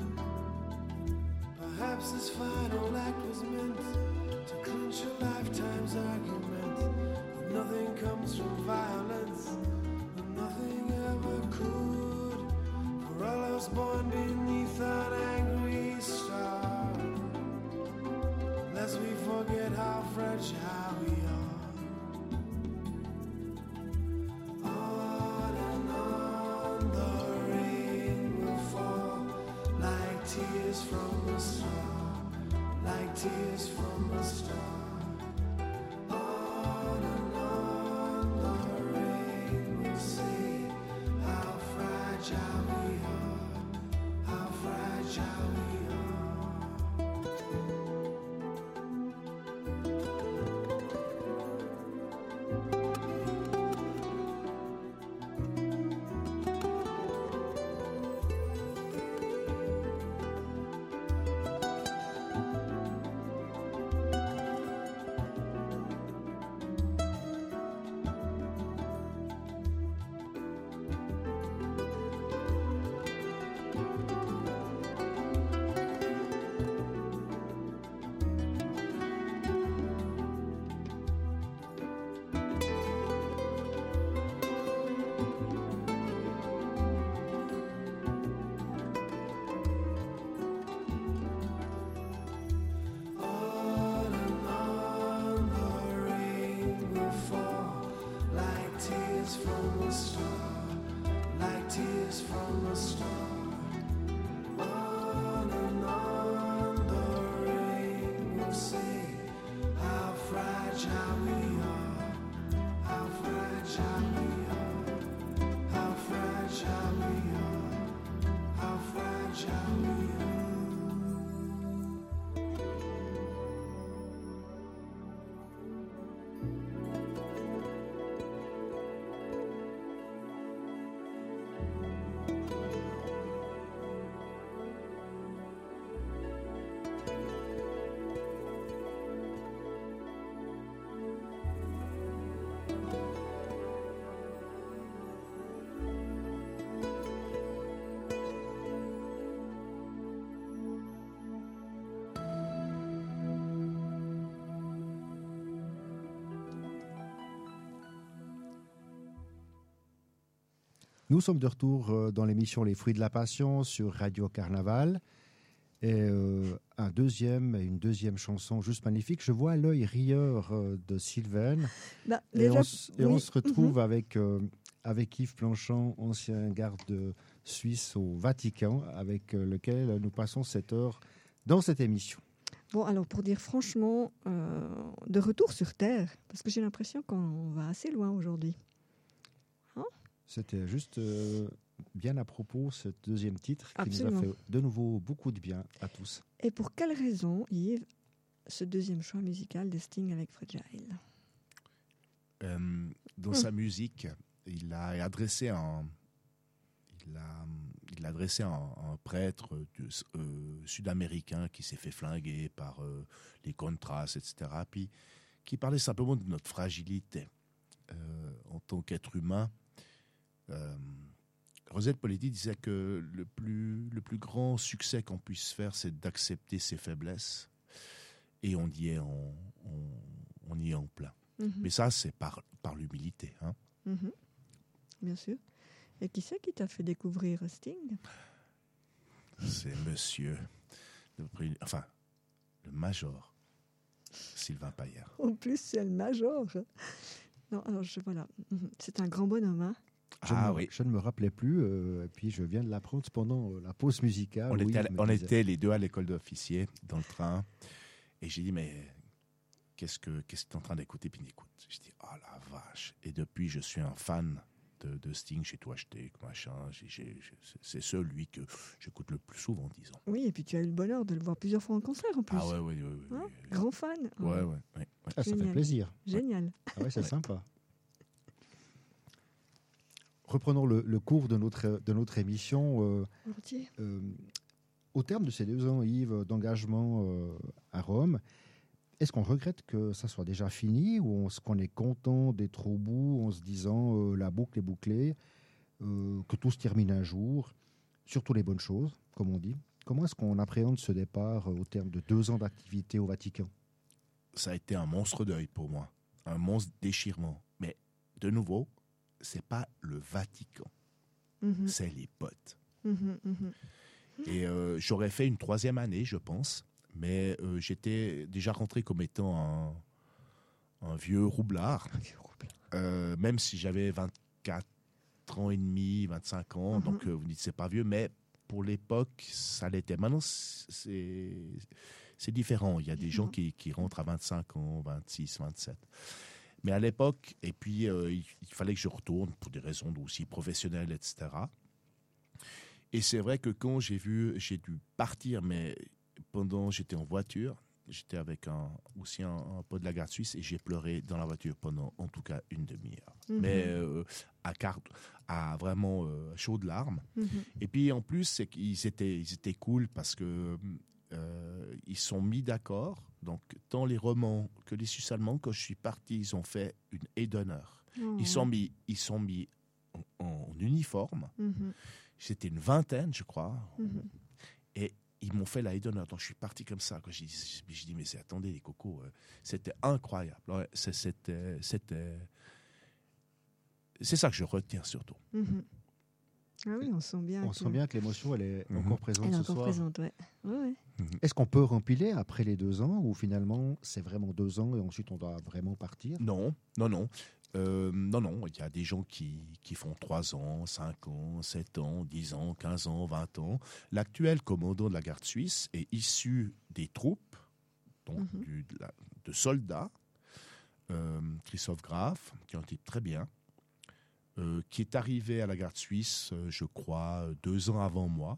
Perhaps this final act was meant to clinch a lifetime's argument. That nothing comes from violence, and nothing ever could. For all of us born beneath an angry star, lest we forget how fragile we are. On and on the rain will fall like tears from a star, like tears from a star. On and on the rain will say how fragile we are, how fragile we On and on the rain will fall like tears from a star, like tears from a star. On and on the rain will say how fragile we are, how fragile we are, how fragile we are, how fragile we are. Nous sommes de retour euh, dans l'émission Les Fruits de la Passion sur Radio Carnaval. Et euh, un deuxième, une deuxième chanson juste magnifique. Je vois l'œil rieur euh, de Sylvaine. Bah, et, déjà, on, s- et oui. on se retrouve Mhm. avec, euh, avec Yves Planchant, ancien garde suisse au Vatican, avec euh, lequel nous passons cette heure dans cette émission. Bon, alors pour dire franchement, euh, de retour sur Terre, parce que j'ai l'impression qu'on va assez loin aujourd'hui. C'était juste euh, bien à propos, ce deuxième titre, qui Absolument. nous a fait de nouveau beaucoup de bien à tous. Et pour quelle raison, Yves, ce deuxième choix musical de Sting avec Fragile? Euh, dans Hmm. sa musique, il a adressé un, il a, il a adressé un, un prêtre de- euh, sud-américain qui s'est fait flinguer par euh, les contras, et cetera. Puis qui parlait simplement de notre fragilité euh, en tant qu'être humain. Euh, Rosette Poletti disait que le plus, le plus grand succès qu'on puisse faire, c'est d'accepter ses faiblesses. Et on y est en, on, on y est en plein. Mhm. Mais ça, c'est par, par l'humilité. Hein. Mhm. Bien sûr. Et qui c'est qui t'a fait découvrir Sting? C'est monsieur, le, prix- enfin, le major, Sylvain Paillard. En plus, c'est le major. Non, alors je, voilà. Mhm. C'est un grand bonhomme, hein. Je, Ah ne, me- oui. je ne me rappelais plus, euh, et puis je viens de l'apprendre pendant euh, la pause musicale. On, oui, était, à- je me on disais. était les deux à l'école d'officier dans le train. Et j'ai dit, mais qu'est-ce que qu'est-ce que tu es en train d'écouter? Puis il écoute. J'ai dit, oh la vache. Et depuis, je suis un fan de, de Sting. J'ai tout acheté, machin. J'ai- j'ai- j'ai- c'est- c'est celui que j'écoute le plus souvent, disons. Oui, et puis tu as eu le bonheur de le voir plusieurs fois en concert en plus. Ah ouais, ouais, ouais. ouais, Hein, ouais. grand fan. Ouais, Ah. ouais, ouais, ouais. Ah, ça fait Génial. plaisir. Génial. Ah ouais, c'est Ouais. sympa. Reprenons le, le cours de notre, de notre émission. euh, Volontiers. euh, au terme de ces deux ans, Yves, d'engagement euh, à Rome, est-ce qu'on regrette que ça soit déjà fini ou est-ce qu'on est content d'être au bout en se disant euh, la boucle est bouclée, euh, que tout se termine un jour, surtout les bonnes choses, comme on dit? Comment est-ce qu'on appréhende ce départ euh, au terme de deux ans d'activité au Vatican? Ça a été un monstre deuil pour moi, un monstre déchirement. Mais de nouveau, c'est pas le Vatican, Mhm. c'est les potes. Mhm, mhm. Et euh, j'aurais fait une troisième année, je pense, mais euh, j'étais déjà rentré comme étant un, un vieux roublard, Euh, même si j'avais vingt-quatre ans et demi, vingt-cinq ans, Mhm. donc euh, vous dites c'est pas vieux, mais pour l'époque, ça l'était. Maintenant, c'est c'est différent. Il y a des gens qui, qui rentrent à vingt-cinq ans, vingt-six, vingt-sept. Mais à l'époque, et puis euh, il, il fallait que je retourne pour des raisons aussi professionnelles, et cetera. Et c'est vrai que quand j'ai vu, j'ai dû partir, mais pendant, j'étais en voiture, j'étais avec un, aussi un, un pote de la garde suisse et j'ai pleuré dans la voiture pendant en tout cas une demi-heure. Mhm. Mais euh, à, carte, à vraiment euh, chaudes larmes. Mhm. Et puis en plus, c'est qu'ils étaient, ils étaient cool parce que euh, ils sont mis d'accord. Donc, tant les romans que les Suisses allemands, quand je suis parti, ils ont fait une haie d'honneur. Oh. Ils sont mis, ils sont mis en, en uniforme. Mhm. C'était une vingtaine, je crois. Mhm. Et ils m'ont fait la haie d'honneur. Donc, je suis parti comme ça. Quand j'ai dit, j'ai dit, mais c'est, attendez, les cocos, euh, c'était incroyable. Ouais, c'est, c'était, c'était, c'est ça que je retiens surtout. Mhm. Ah oui, on sent bien. On que- sent bien que l'émotion, elle est Mhm. encore présente Elle est ce encore soir. présente, ouais. Ouais, ouais. Est-ce qu'on peut rempiler après les deux ans ou finalement c'est vraiment deux ans et ensuite on doit vraiment partir? Non, non, non. Euh, non, non, il y a des gens qui, qui font trois ans, cinq ans, sept ans, dix ans, quinze ans, vingt ans. L'actuel commandant de la garde suisse est issu des troupes, donc Mhm. du- de, la- de soldats, euh, Christophe Graff, qui est un type très bien, euh, qui est arrivé à la garde suisse, euh, je crois, deux ans avant moi.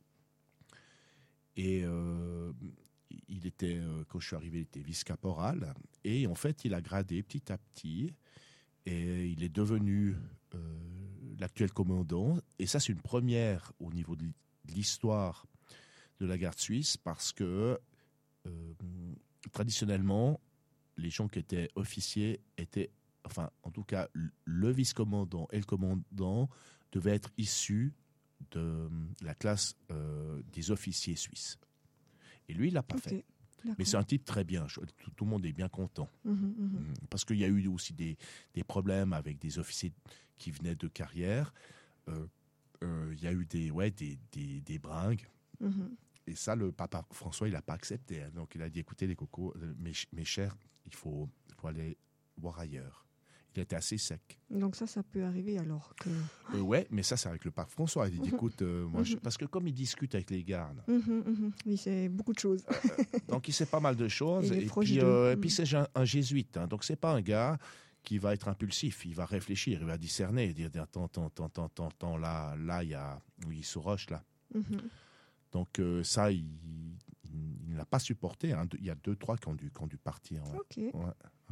Et euh, il était, euh, quand je suis arrivé, il était vice-caporal. Et en fait, il a gradé petit à petit. Et il est devenu euh, l'actuel commandant. Et ça, c'est une première au niveau de l'histoire de la garde suisse parce que euh, traditionnellement, les gens qui étaient officiers étaient, enfin, en tout cas, le vice-commandant et le commandant devaient être issus de la classe euh, des officiers suisses. Et lui, il l'a pas Ok, fait. d'accord. Mais c'est un type très bien. Je- Tout, tout le monde est bien content. Mhm, mhm. Mm. Parce qu'il y a eu aussi des, des problèmes avec des officiers qui venaient de carrière. Euh, euh, Il y a eu des, ouais, des, des, des bringues. Mhm. et ça, le papa François, il n'a pas accepté. Hein. Donc, il a dit, écoutez, les cocos, euh, mes, mes chers, il faut, il faut aller voir ailleurs. Il était assez sec. Donc ça, ça peut arriver alors que... Euh, ouais, mais ça, c'est avec le pape François. Il dit, Mhm. écoute, euh, moi, je- Mhm. parce que comme il discute avec les gardes, Mhm, mhm. Oui, c'est beaucoup de choses. donc il sait pas mal de choses. Il est Et proche puis, d'eux. euh, et Mhm. puis c'est un, un jésuite. Hein, donc, c'est pas un gars qui va être impulsif. Il va réfléchir, il va discerner, dire, attends, attends, attends, attends, attends, attends, là, là, il y a... Oui, il se roche, là. Mhm. Donc, euh, ça, il, il, il ne l'a pas supporté. Hein. Il y a deux, trois qui ont dû, qui ont dû partir. Ouais. Ok. Ouais, ouais.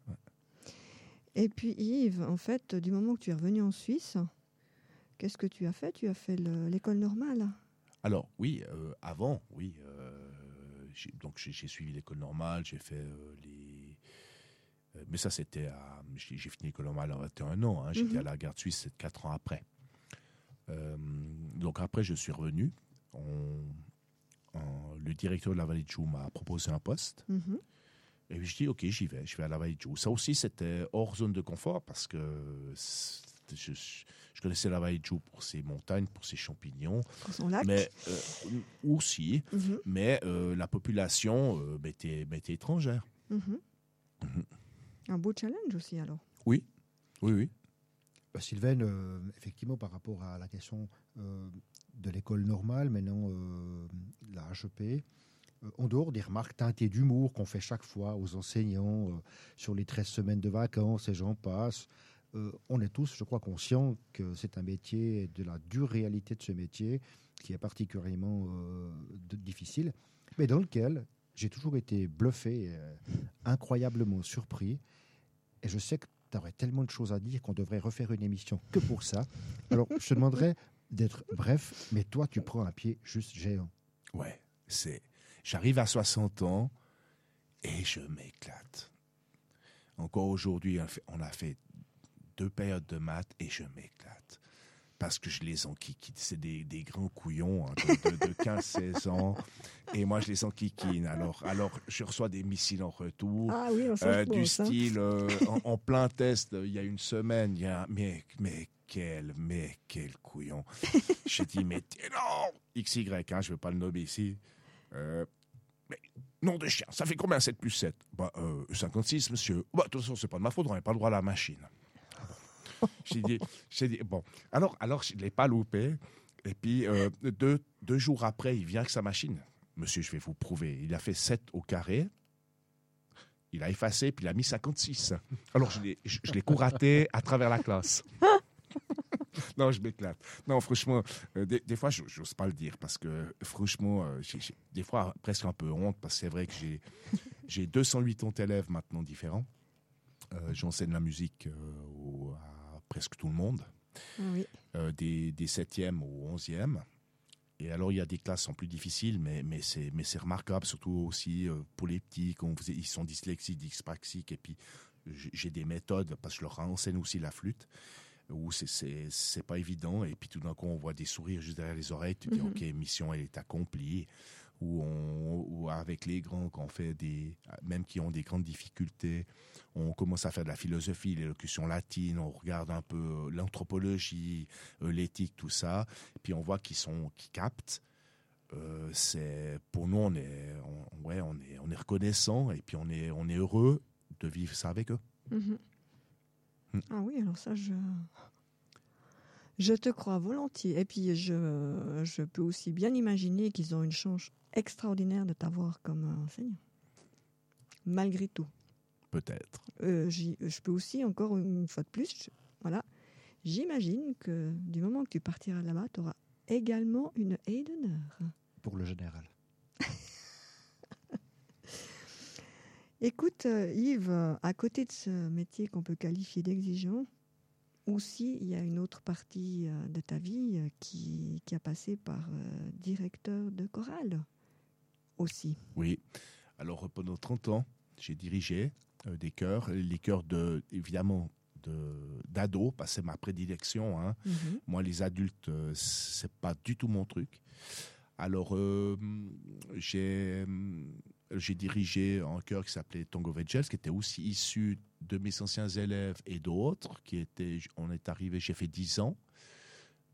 Et puis Yves, en fait, du moment que tu es revenu en Suisse, qu'est-ce que tu as fait? Tu as fait le- l'école normale. Alors, oui, euh, avant, oui. euh, j'ai- donc, j'ai j'ai suivi l'école normale, j'ai fait euh, les... euh, mais ça, c'était à... J'ai j'ai fini l'école normale à vingt et un ans. Hein, J'étais Mhm. à la garde suisse, c'est quatre ans après. Euh, donc, après, je suis revenu. On- on- le directeur de la Vallée de Joux m'a proposé un poste. Mhm. Et puis, je dis, OK, j'y vais. Je vais à la Vallée de Joux. Ça aussi, c'était hors zone de confort parce que c'était- je, je connaissais la Vallée de Joux pour ses montagnes, pour ses champignons. Pour son lac. Mais euh, aussi, Mhm. mais euh, la population euh, m'était m'était étrangère. Mhm. Mhm. Un beau challenge aussi alors. Oui, oui, oui. Bah, Sylvain, euh, effectivement, par rapport à la question euh, de l'école normale, maintenant euh, la H E P, euh, en dehors des remarques teintées d'humour qu'on fait chaque fois aux enseignants euh, sur les treize semaines de vacances et j'en passe, euh, on est tous, je crois, conscients que c'est un métier, de la dure réalité de ce métier, qui est particulièrement euh, de- difficile, mais dans lequel j'ai toujours été bluffé, euh, incroyablement surpris. Et je sais que tu aurais tellement de choses à dire qu'on devrait refaire une émission que pour ça. Alors, je te demanderais d'être bref, mais toi, tu prends un pied juste géant. Ouais, c'est. J'arrive à soixante ans et je m'éclate. Encore aujourd'hui, on a fait- on a fait deux périodes de maths et je m'éclate. Parce que je les enquiquine. C'est des, des grands couillons hein, de, de, de quinze seize ans. Et moi, je les enquiquine. Alors, alors, je reçois des missiles en retour. Ah oui, on s'en euh, fout, du ça. style, euh, en, en plein test, euh, il y a une semaine, il y a un- mais, mais quel, mais quel couillon. J'ai dit, mais t'es non X Y, hein, je ne vais pas le nommer ici. Euh, mais nom de chien, ça fait combien sept plus sept? Bah, euh, cinquante-six, monsieur. Bah, de toute façon, c'est pas de ma faute, on n'a pas le droit à la machine. J'ai dit, j'ai dit, bon, alors, alors je ne l'ai pas loupé. Et puis, euh, deux, deux jours après, il vient avec sa machine. Monsieur, je vais vous prouver. Il a fait sept au carré. Il a effacé, puis il a mis cinquante-six. Alors, je l'ai, je, je l'ai couraté à travers la classe. Non, je m'éclate. Non, franchement, euh, des, des fois, je n'ose pas le dire parce que, franchement, euh, j'ai, j'ai des fois presque un peu honte parce que c'est vrai que j'ai, j'ai deux cent quatre-vingts élèves maintenant différents. Euh, j'enseigne la musique euh, au- à presque tout le monde, Ah oui. euh, des, des septièmes au onzièmes. Et alors, il y a des classes qui sont plus difficiles, mais, mais, c'est, mais c'est remarquable, surtout aussi euh, pour les petits, quand vous- ils sont dyslexiques, dyspraxiques, et puis j'ai j'ai des méthodes, parce que je leur enseigne aussi la flûte, où c'est, c'est, c'est pas évident, et puis tout d'un coup, on voit des sourires juste derrière les oreilles, tu te dis, Mhm. OK, mission, elle est accomplie. Ou, on, ou avec les grands, quand on fait des, même qui ont des grandes difficultés, on commence à faire de la philosophie, l'élocution latine, on regarde un peu euh, l'anthropologie, euh, l'éthique, tout ça, et puis on voit qu'ils sont, qu'ils captent. Euh, c'est, pour nous, on est, on, ouais, on est, on est reconnaissant et puis on est, on est heureux de vivre ça avec eux. Mhm. Hmm. Ah oui, alors ça, je... Je te crois volontiers. Et puis, je, je peux aussi bien imaginer qu'ils ont une chance extraordinaire de t'avoir comme enseignant. Malgré tout. Peut-être. Euh, j'y- je peux aussi, encore une fois de plus, je- voilà, j'imagine que du moment que tu partiras là-bas, tu auras également une haie d'honneur. Pour le général. Écoute, euh, Yves, euh, à côté de ce métier qu'on peut qualifier d'exigeant, aussi, il y a une autre partie euh, de ta vie euh, qui, qui a passé par euh, directeur de chorale aussi. Oui. Alors, pendant trente ans, j'ai dirigé euh, des chœurs, les chœurs de, évidemment, de, d'ados, parce que c'est ma prédilection. Hein. Mhm. Moi, les adultes, euh, c'est pas du tout mon truc. Alors, euh, j'ai, j'ai dirigé un chœur qui s'appelait Tango Vegels, qui était aussi issu de mes anciens élèves et d'autres, qui étaient, on est arrivé, j'ai fait dix ans.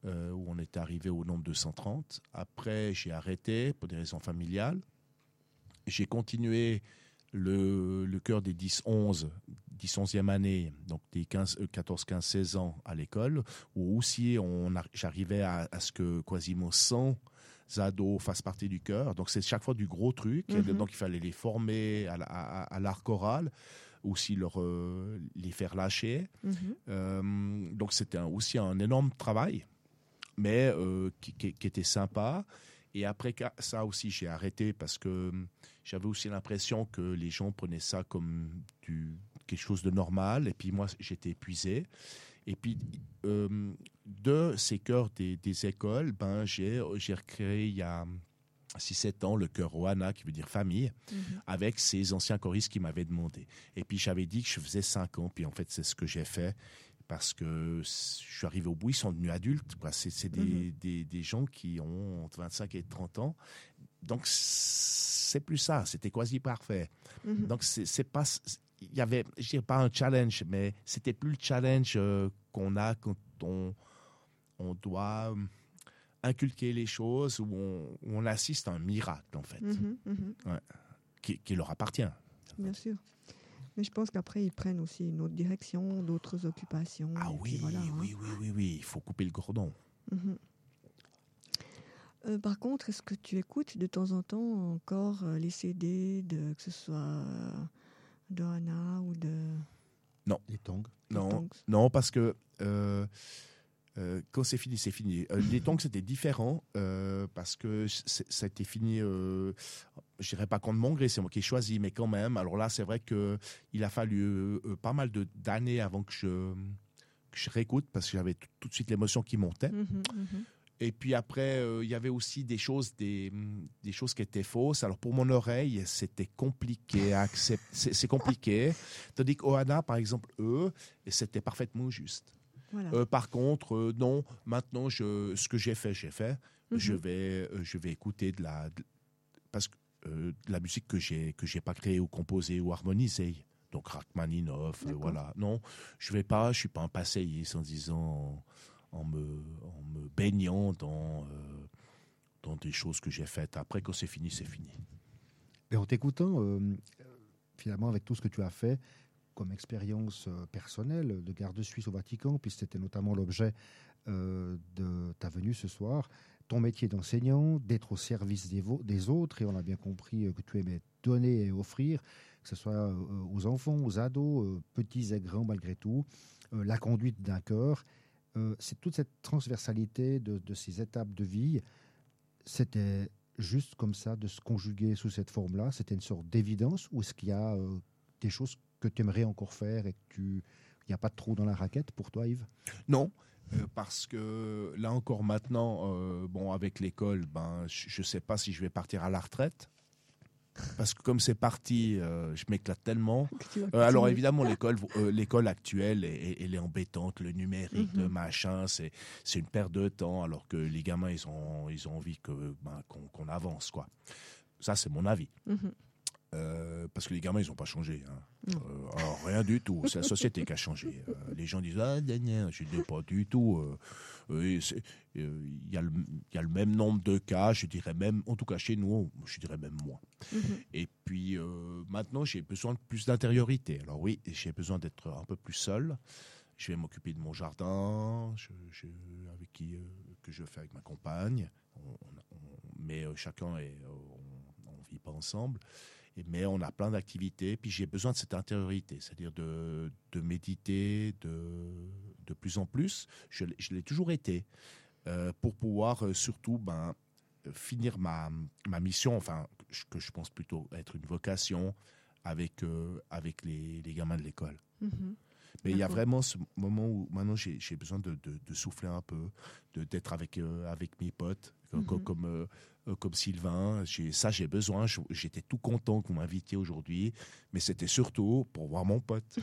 euh, où on était arrivé au nombre de cent trente. Après, j'ai arrêté pour des raisons familiales. J'ai continué le, le chœur des dix onze, dix onzième année, donc des quinze, quatorze, quinze, seize ans à l'école, où aussi on a, j'arrivais à, à ce que quasiment cent ados fassent partie du chœur. Donc c'est chaque fois du gros truc. Mm-hmm. Donc il fallait les former à, à, à l'art choral, aussi leur, euh, les faire lâcher. Mm-hmm. Euh, donc c'était un, aussi un énorme travail, mais euh, qui, qui, qui était sympa. Et après ça aussi, j'ai arrêté parce que j'avais aussi l'impression que les gens prenaient ça comme du, quelque chose de normal. Et puis moi, j'étais épuisé. Et puis, euh, de ces chœurs des, des écoles, ben, j'ai, j'ai recréé il y a six sept ans le chœur Ohana, qui veut dire famille, mm-hmm. avec ces anciens choristes qui m'avaient demandé. Et puis, j'avais dit que je faisais cinq ans. Puis en fait, c'est ce que j'ai fait. Parce que je suis arrivé au bout, ils sont devenus adultes. Quoi. C'est, c'est des, mmh. des, des gens qui ont entre vingt-cinq et trente ans. Donc, c'est plus ça. C'était quasi parfait. Mmh. Donc, c'est, c'est pas... Il y avait, je dirais pas un challenge, mais c'était plus le challenge euh, qu'on a quand on, on doit inculquer les choses, où on, où on assiste à un miracle, en fait, mmh. Mmh. Ouais, qui, qui leur appartient. Bien sûr. Mais je pense qu'après, ils prennent aussi une autre direction, d'autres occupations. Ah oui, voilà, oui, hein. oui, oui, oui, il faut couper le cordon. Mm-hmm. Euh, par contre, est-ce que tu écoutes de temps en temps encore euh, les C D, de, que ce soit euh, de Hana ou de... Non. Les tongs. Non, non, parce que... Euh, Euh, quand c'est fini, c'est fini. Euh, les tongs, c'était différent euh, parce que ça a été fini, euh, je dirais pas contre mon gré, c'est moi qui ai choisi, mais quand même. Alors là, c'est vrai qu'il a fallu euh, pas mal de, d'années avant que je, que je réécoute parce que j'avais tout, tout de suite l'émotion qui montait. Mmh, mmh. Et puis après, il euh, y avait aussi des choses, des, des choses qui étaient fausses. Alors pour mon oreille, c'était compliqué à accepter. C'est, c'est compliqué. Tandis qu'Ohana, par exemple, eux, c'était parfaitement juste. Voilà. Euh, par contre, euh, non, maintenant, je, ce que j'ai fait, j'ai fait. Mm-hmm. Je, vais, euh, je vais écouter de la, de, parce que, euh, de la musique que je n'ai que j'ai pas créée ou composée ou harmonisée. Donc Rachmaninov, euh, voilà. Non, je ne vais pas, je ne suis pas un passéiste en disant, en, en, me, en me baignant dans, euh, dans des choses que j'ai faites. Après, quand c'est fini, c'est fini. Et en t'écoutant, euh, finalement, avec tout ce que tu as fait, comme expérience personnelle de garde suisse au Vatican, puisque c'était notamment l'objet euh, de ta venue ce soir, ton métier d'enseignant, d'être au service des, vo- des autres, et on a bien compris que tu aimais donner et offrir, que ce soit euh, aux enfants, aux ados, euh, petits et grands malgré tout, euh, la conduite d'un chœur, euh, c'est toute cette transversalité de, de ces étapes de vie, c'était juste comme ça de se conjuguer sous cette forme-là, c'était une sorte d'évidence, ou est-ce qu'il y a euh, des choses que tu aimerais encore faire et que tu... il n'y a pas de trou dans la raquette pour toi, Yves? Non, euh, parce que là encore maintenant, euh, bon, avec l'école, ben, je ne sais pas si je vais partir à la retraite. Parce que comme c'est parti, euh, je m'éclate tellement. Euh, alors évidemment, l'école, euh, l'école actuelle, elle, elle est embêtante, le numérique, mm-hmm. le machin, c'est, c'est une perte de temps, alors que les gamins, ils ont, ils ont envie que, ben, qu'on, qu'on avance, quoi. Ça, c'est mon avis. Mm-hmm. Euh, parce que les gamins, ils n'ont pas changé. Hein. Euh, alors, rien du tout. C'est la société qui a changé. Euh, les gens disent « Ah, dernier, je ne dis pas du tout. Il euh, euh, y, y a le même nombre de cas, je dirais même, en tout cas chez nous, je dirais même moins. Mm-hmm. Et puis, euh, maintenant, j'ai besoin de plus d'intériorité. Alors oui, j'ai besoin d'être un peu plus seul. Je vais m'occuper de mon jardin, je, je, avec qui, euh, que je fais avec ma compagne. On, on, on, mais euh, chacun, est, on ne vit pas ensemble. Mais on a plein d'activités, puis j'ai besoin de cette intériorité, c'est-à-dire de, de méditer de, de plus en plus. Je, je l'ai toujours été, euh, pour pouvoir euh, surtout ben, finir ma, ma mission, enfin, que je pense plutôt être une vocation avec, euh, avec les, les gamins de l'école. Mm-hmm. Mais il y a vraiment ce moment où maintenant j'ai, j'ai besoin de, de, de souffler un peu, de, d'être avec, euh, avec mes potes, mm-hmm. comme, comme, euh, comme Sylvain. J'ai, ça, j'ai besoin. Je, j'étais tout content que vous m'invitiez aujourd'hui, mais c'était surtout pour voir mon pote.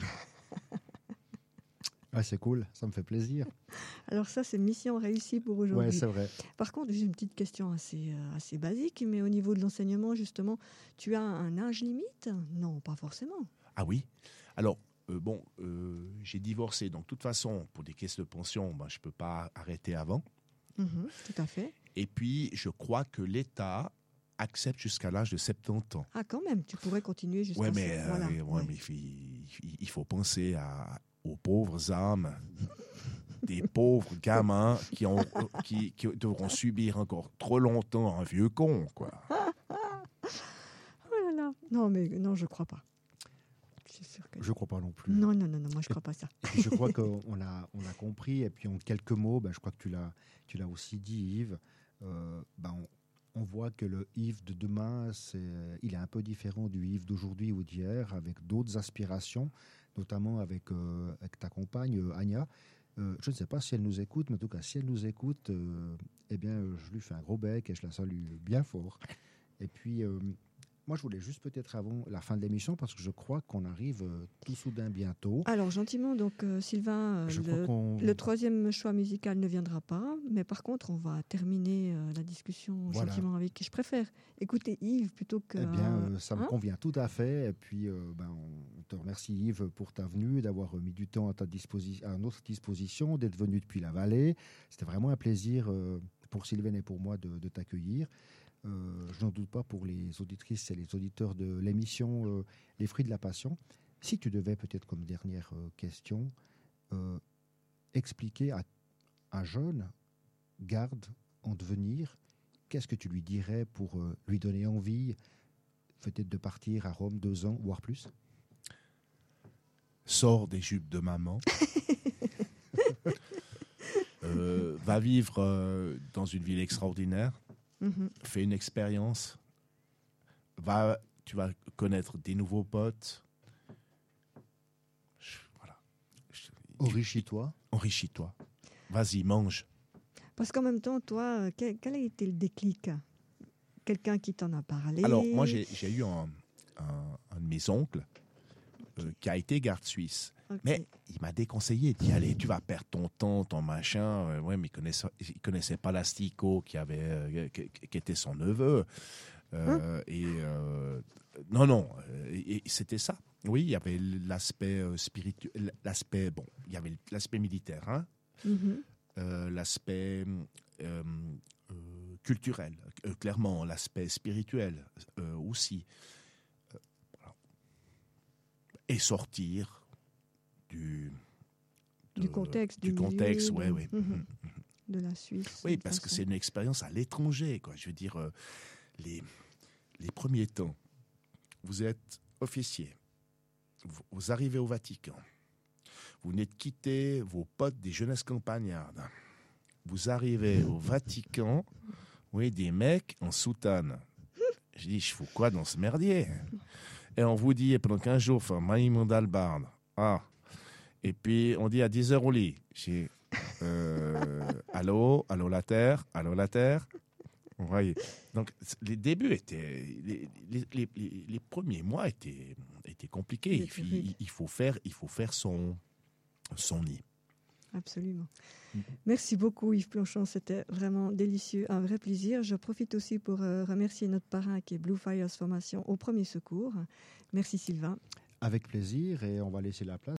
Ah, c'est cool, ça me fait plaisir. Alors ça, c'est mission réussie pour aujourd'hui. Oui, c'est vrai. Par contre, j'ai une petite question assez, euh, assez basique, mais au niveau de l'enseignement, justement, tu as un âge limite ? Non, pas forcément. Ah oui ? Alors, Euh, bon, euh, j'ai divorcé, donc de toute façon, pour des caisses de pension, ben, je ne peux pas arrêter avant. Mhm, tout à fait. Et puis, je crois que l'État accepte jusqu'à l'âge de soixante-dix ans. Ah, quand même, tu pourrais continuer jusqu'à Oui, mais, ça. euh, Voilà, ouais, ouais. mais il, faut- il- il faut penser à, aux pauvres âmes, des pauvres gamins qui, ont, qui, qui devront subir encore trop longtemps un vieux con, quoi. Oh là là. Non, mais non, je crois pas. Je suis sûre que... Je crois pas non plus. Non, non, non, non, moi je crois pas ça. Et puis je crois qu'on a, on a compris, et puis en quelques mots, ben, je crois que tu l'as, tu l'as aussi dit, Yves, euh, ben, on, on voit que le Yves de demain, c'est, il est un peu différent du Yves d'aujourd'hui ou d'hier, avec d'autres aspirations, notamment avec, euh, avec ta compagne, euh, Anya. Euh, je ne sais pas si elle nous écoute, mais en tout cas, si elle nous écoute, euh, eh bien, euh, je lui fais un gros bec et je la salue bien fort. Et puis, euh, moi, je voulais juste peut-être avant la fin de l'émission, parce que je crois qu'on arrive euh, tout soudain bientôt. Alors, gentiment, donc, euh, Sylvain, euh, Je crois le, qu'on- le troisième choix musical ne viendra pas, mais par contre, on va terminer euh, la discussion Voilà. gentiment avec. Je préfère écouter Yves plutôt que. Eh bien, euh, euh, ça me hein convient tout à fait. Et puis, euh, ben, on te remercie, Yves, pour ta venue, d'avoir mis du temps à, ta disposi- à notre disposition, d'être venu depuis la vallée. C'était vraiment un plaisir euh, pour Sylvain et pour moi de, de t'accueillir. Euh, je n'en doute pas pour les auditrices et les auditeurs de l'émission euh, Les Fruits de la Passion. Si tu devais, peut-être comme dernière euh, question, euh, expliquer à un jeune garde en devenir, qu'est-ce que tu lui dirais pour euh, lui donner envie, peut-être de partir à Rome deux ans, voire plus? Sors des jupes de maman. Euh, va vivre euh, dans une ville extraordinaire. Mhm. Fais une expérience. Va, tu vas connaître des nouveaux potes. Je- voilà. Je- Enrichis-toi. Enrichis-toi. Vas-y, mange. Parce qu'en même temps, toi, euh, quel, quel a été le déclic? Quelqu'un qui t'en a parlé? Alors, moi, j'ai j'ai eu un, un- un de mes oncles euh, qui a été garde suisse. Ok. Mais il m'a déconseillé d'y aller. Tu vas perdre ton temps, ton machin. Euh, ouais, mais il connaissait, il connaissait pas l'Astico qui avait, euh, qui, qui était son neveu. Euh, et euh, non, non, euh, et, et c'était ça. Oui, il y avait l'aspect euh, spirituel, l'aspect bon, il y avait l'aspect militaire, hein, Mhm. euh, l'aspect euh, euh, culturel, euh, clairement, l'aspect spirituel euh, aussi, Euh, voilà. Et sortir du Du contexte, du du contexte, milieu, ouais, de- ouais. Mhm. De la Suisse. Oui, de parce que façon. c'est une expérience à l'étranger, quoi. Je veux dire, euh, les, les premiers temps, vous êtes officier, vous, vous arrivez au Vatican, vous venez de quitter vos potes des jeunesses campagnardes, vous arrivez au Vatican, oui, des mecs en soutane. Je dis, je fous quoi dans ce merdier? Et on vous dit, pendant quinze jours, enfin, Maïmon d'Albarde. Ah. Et puis, on dit à dix heures au lit. J'ai, euh, allô, allô la terre, allô la terre. Vous voyez. Donc, c- les débuts étaient, les, les, les, les- les premiers mois étaient, étaient compliqués. Il, C'était il- rude. il faut faire, il faut faire son, son nid. Absolument. Merci beaucoup Yves Planchon, c'était vraiment délicieux, un vrai plaisir. Je profite aussi pour euh, remercier notre parrain qui est Blue Fires Formation au premier secours. Merci Sylvain. Avec plaisir, et on va laisser la place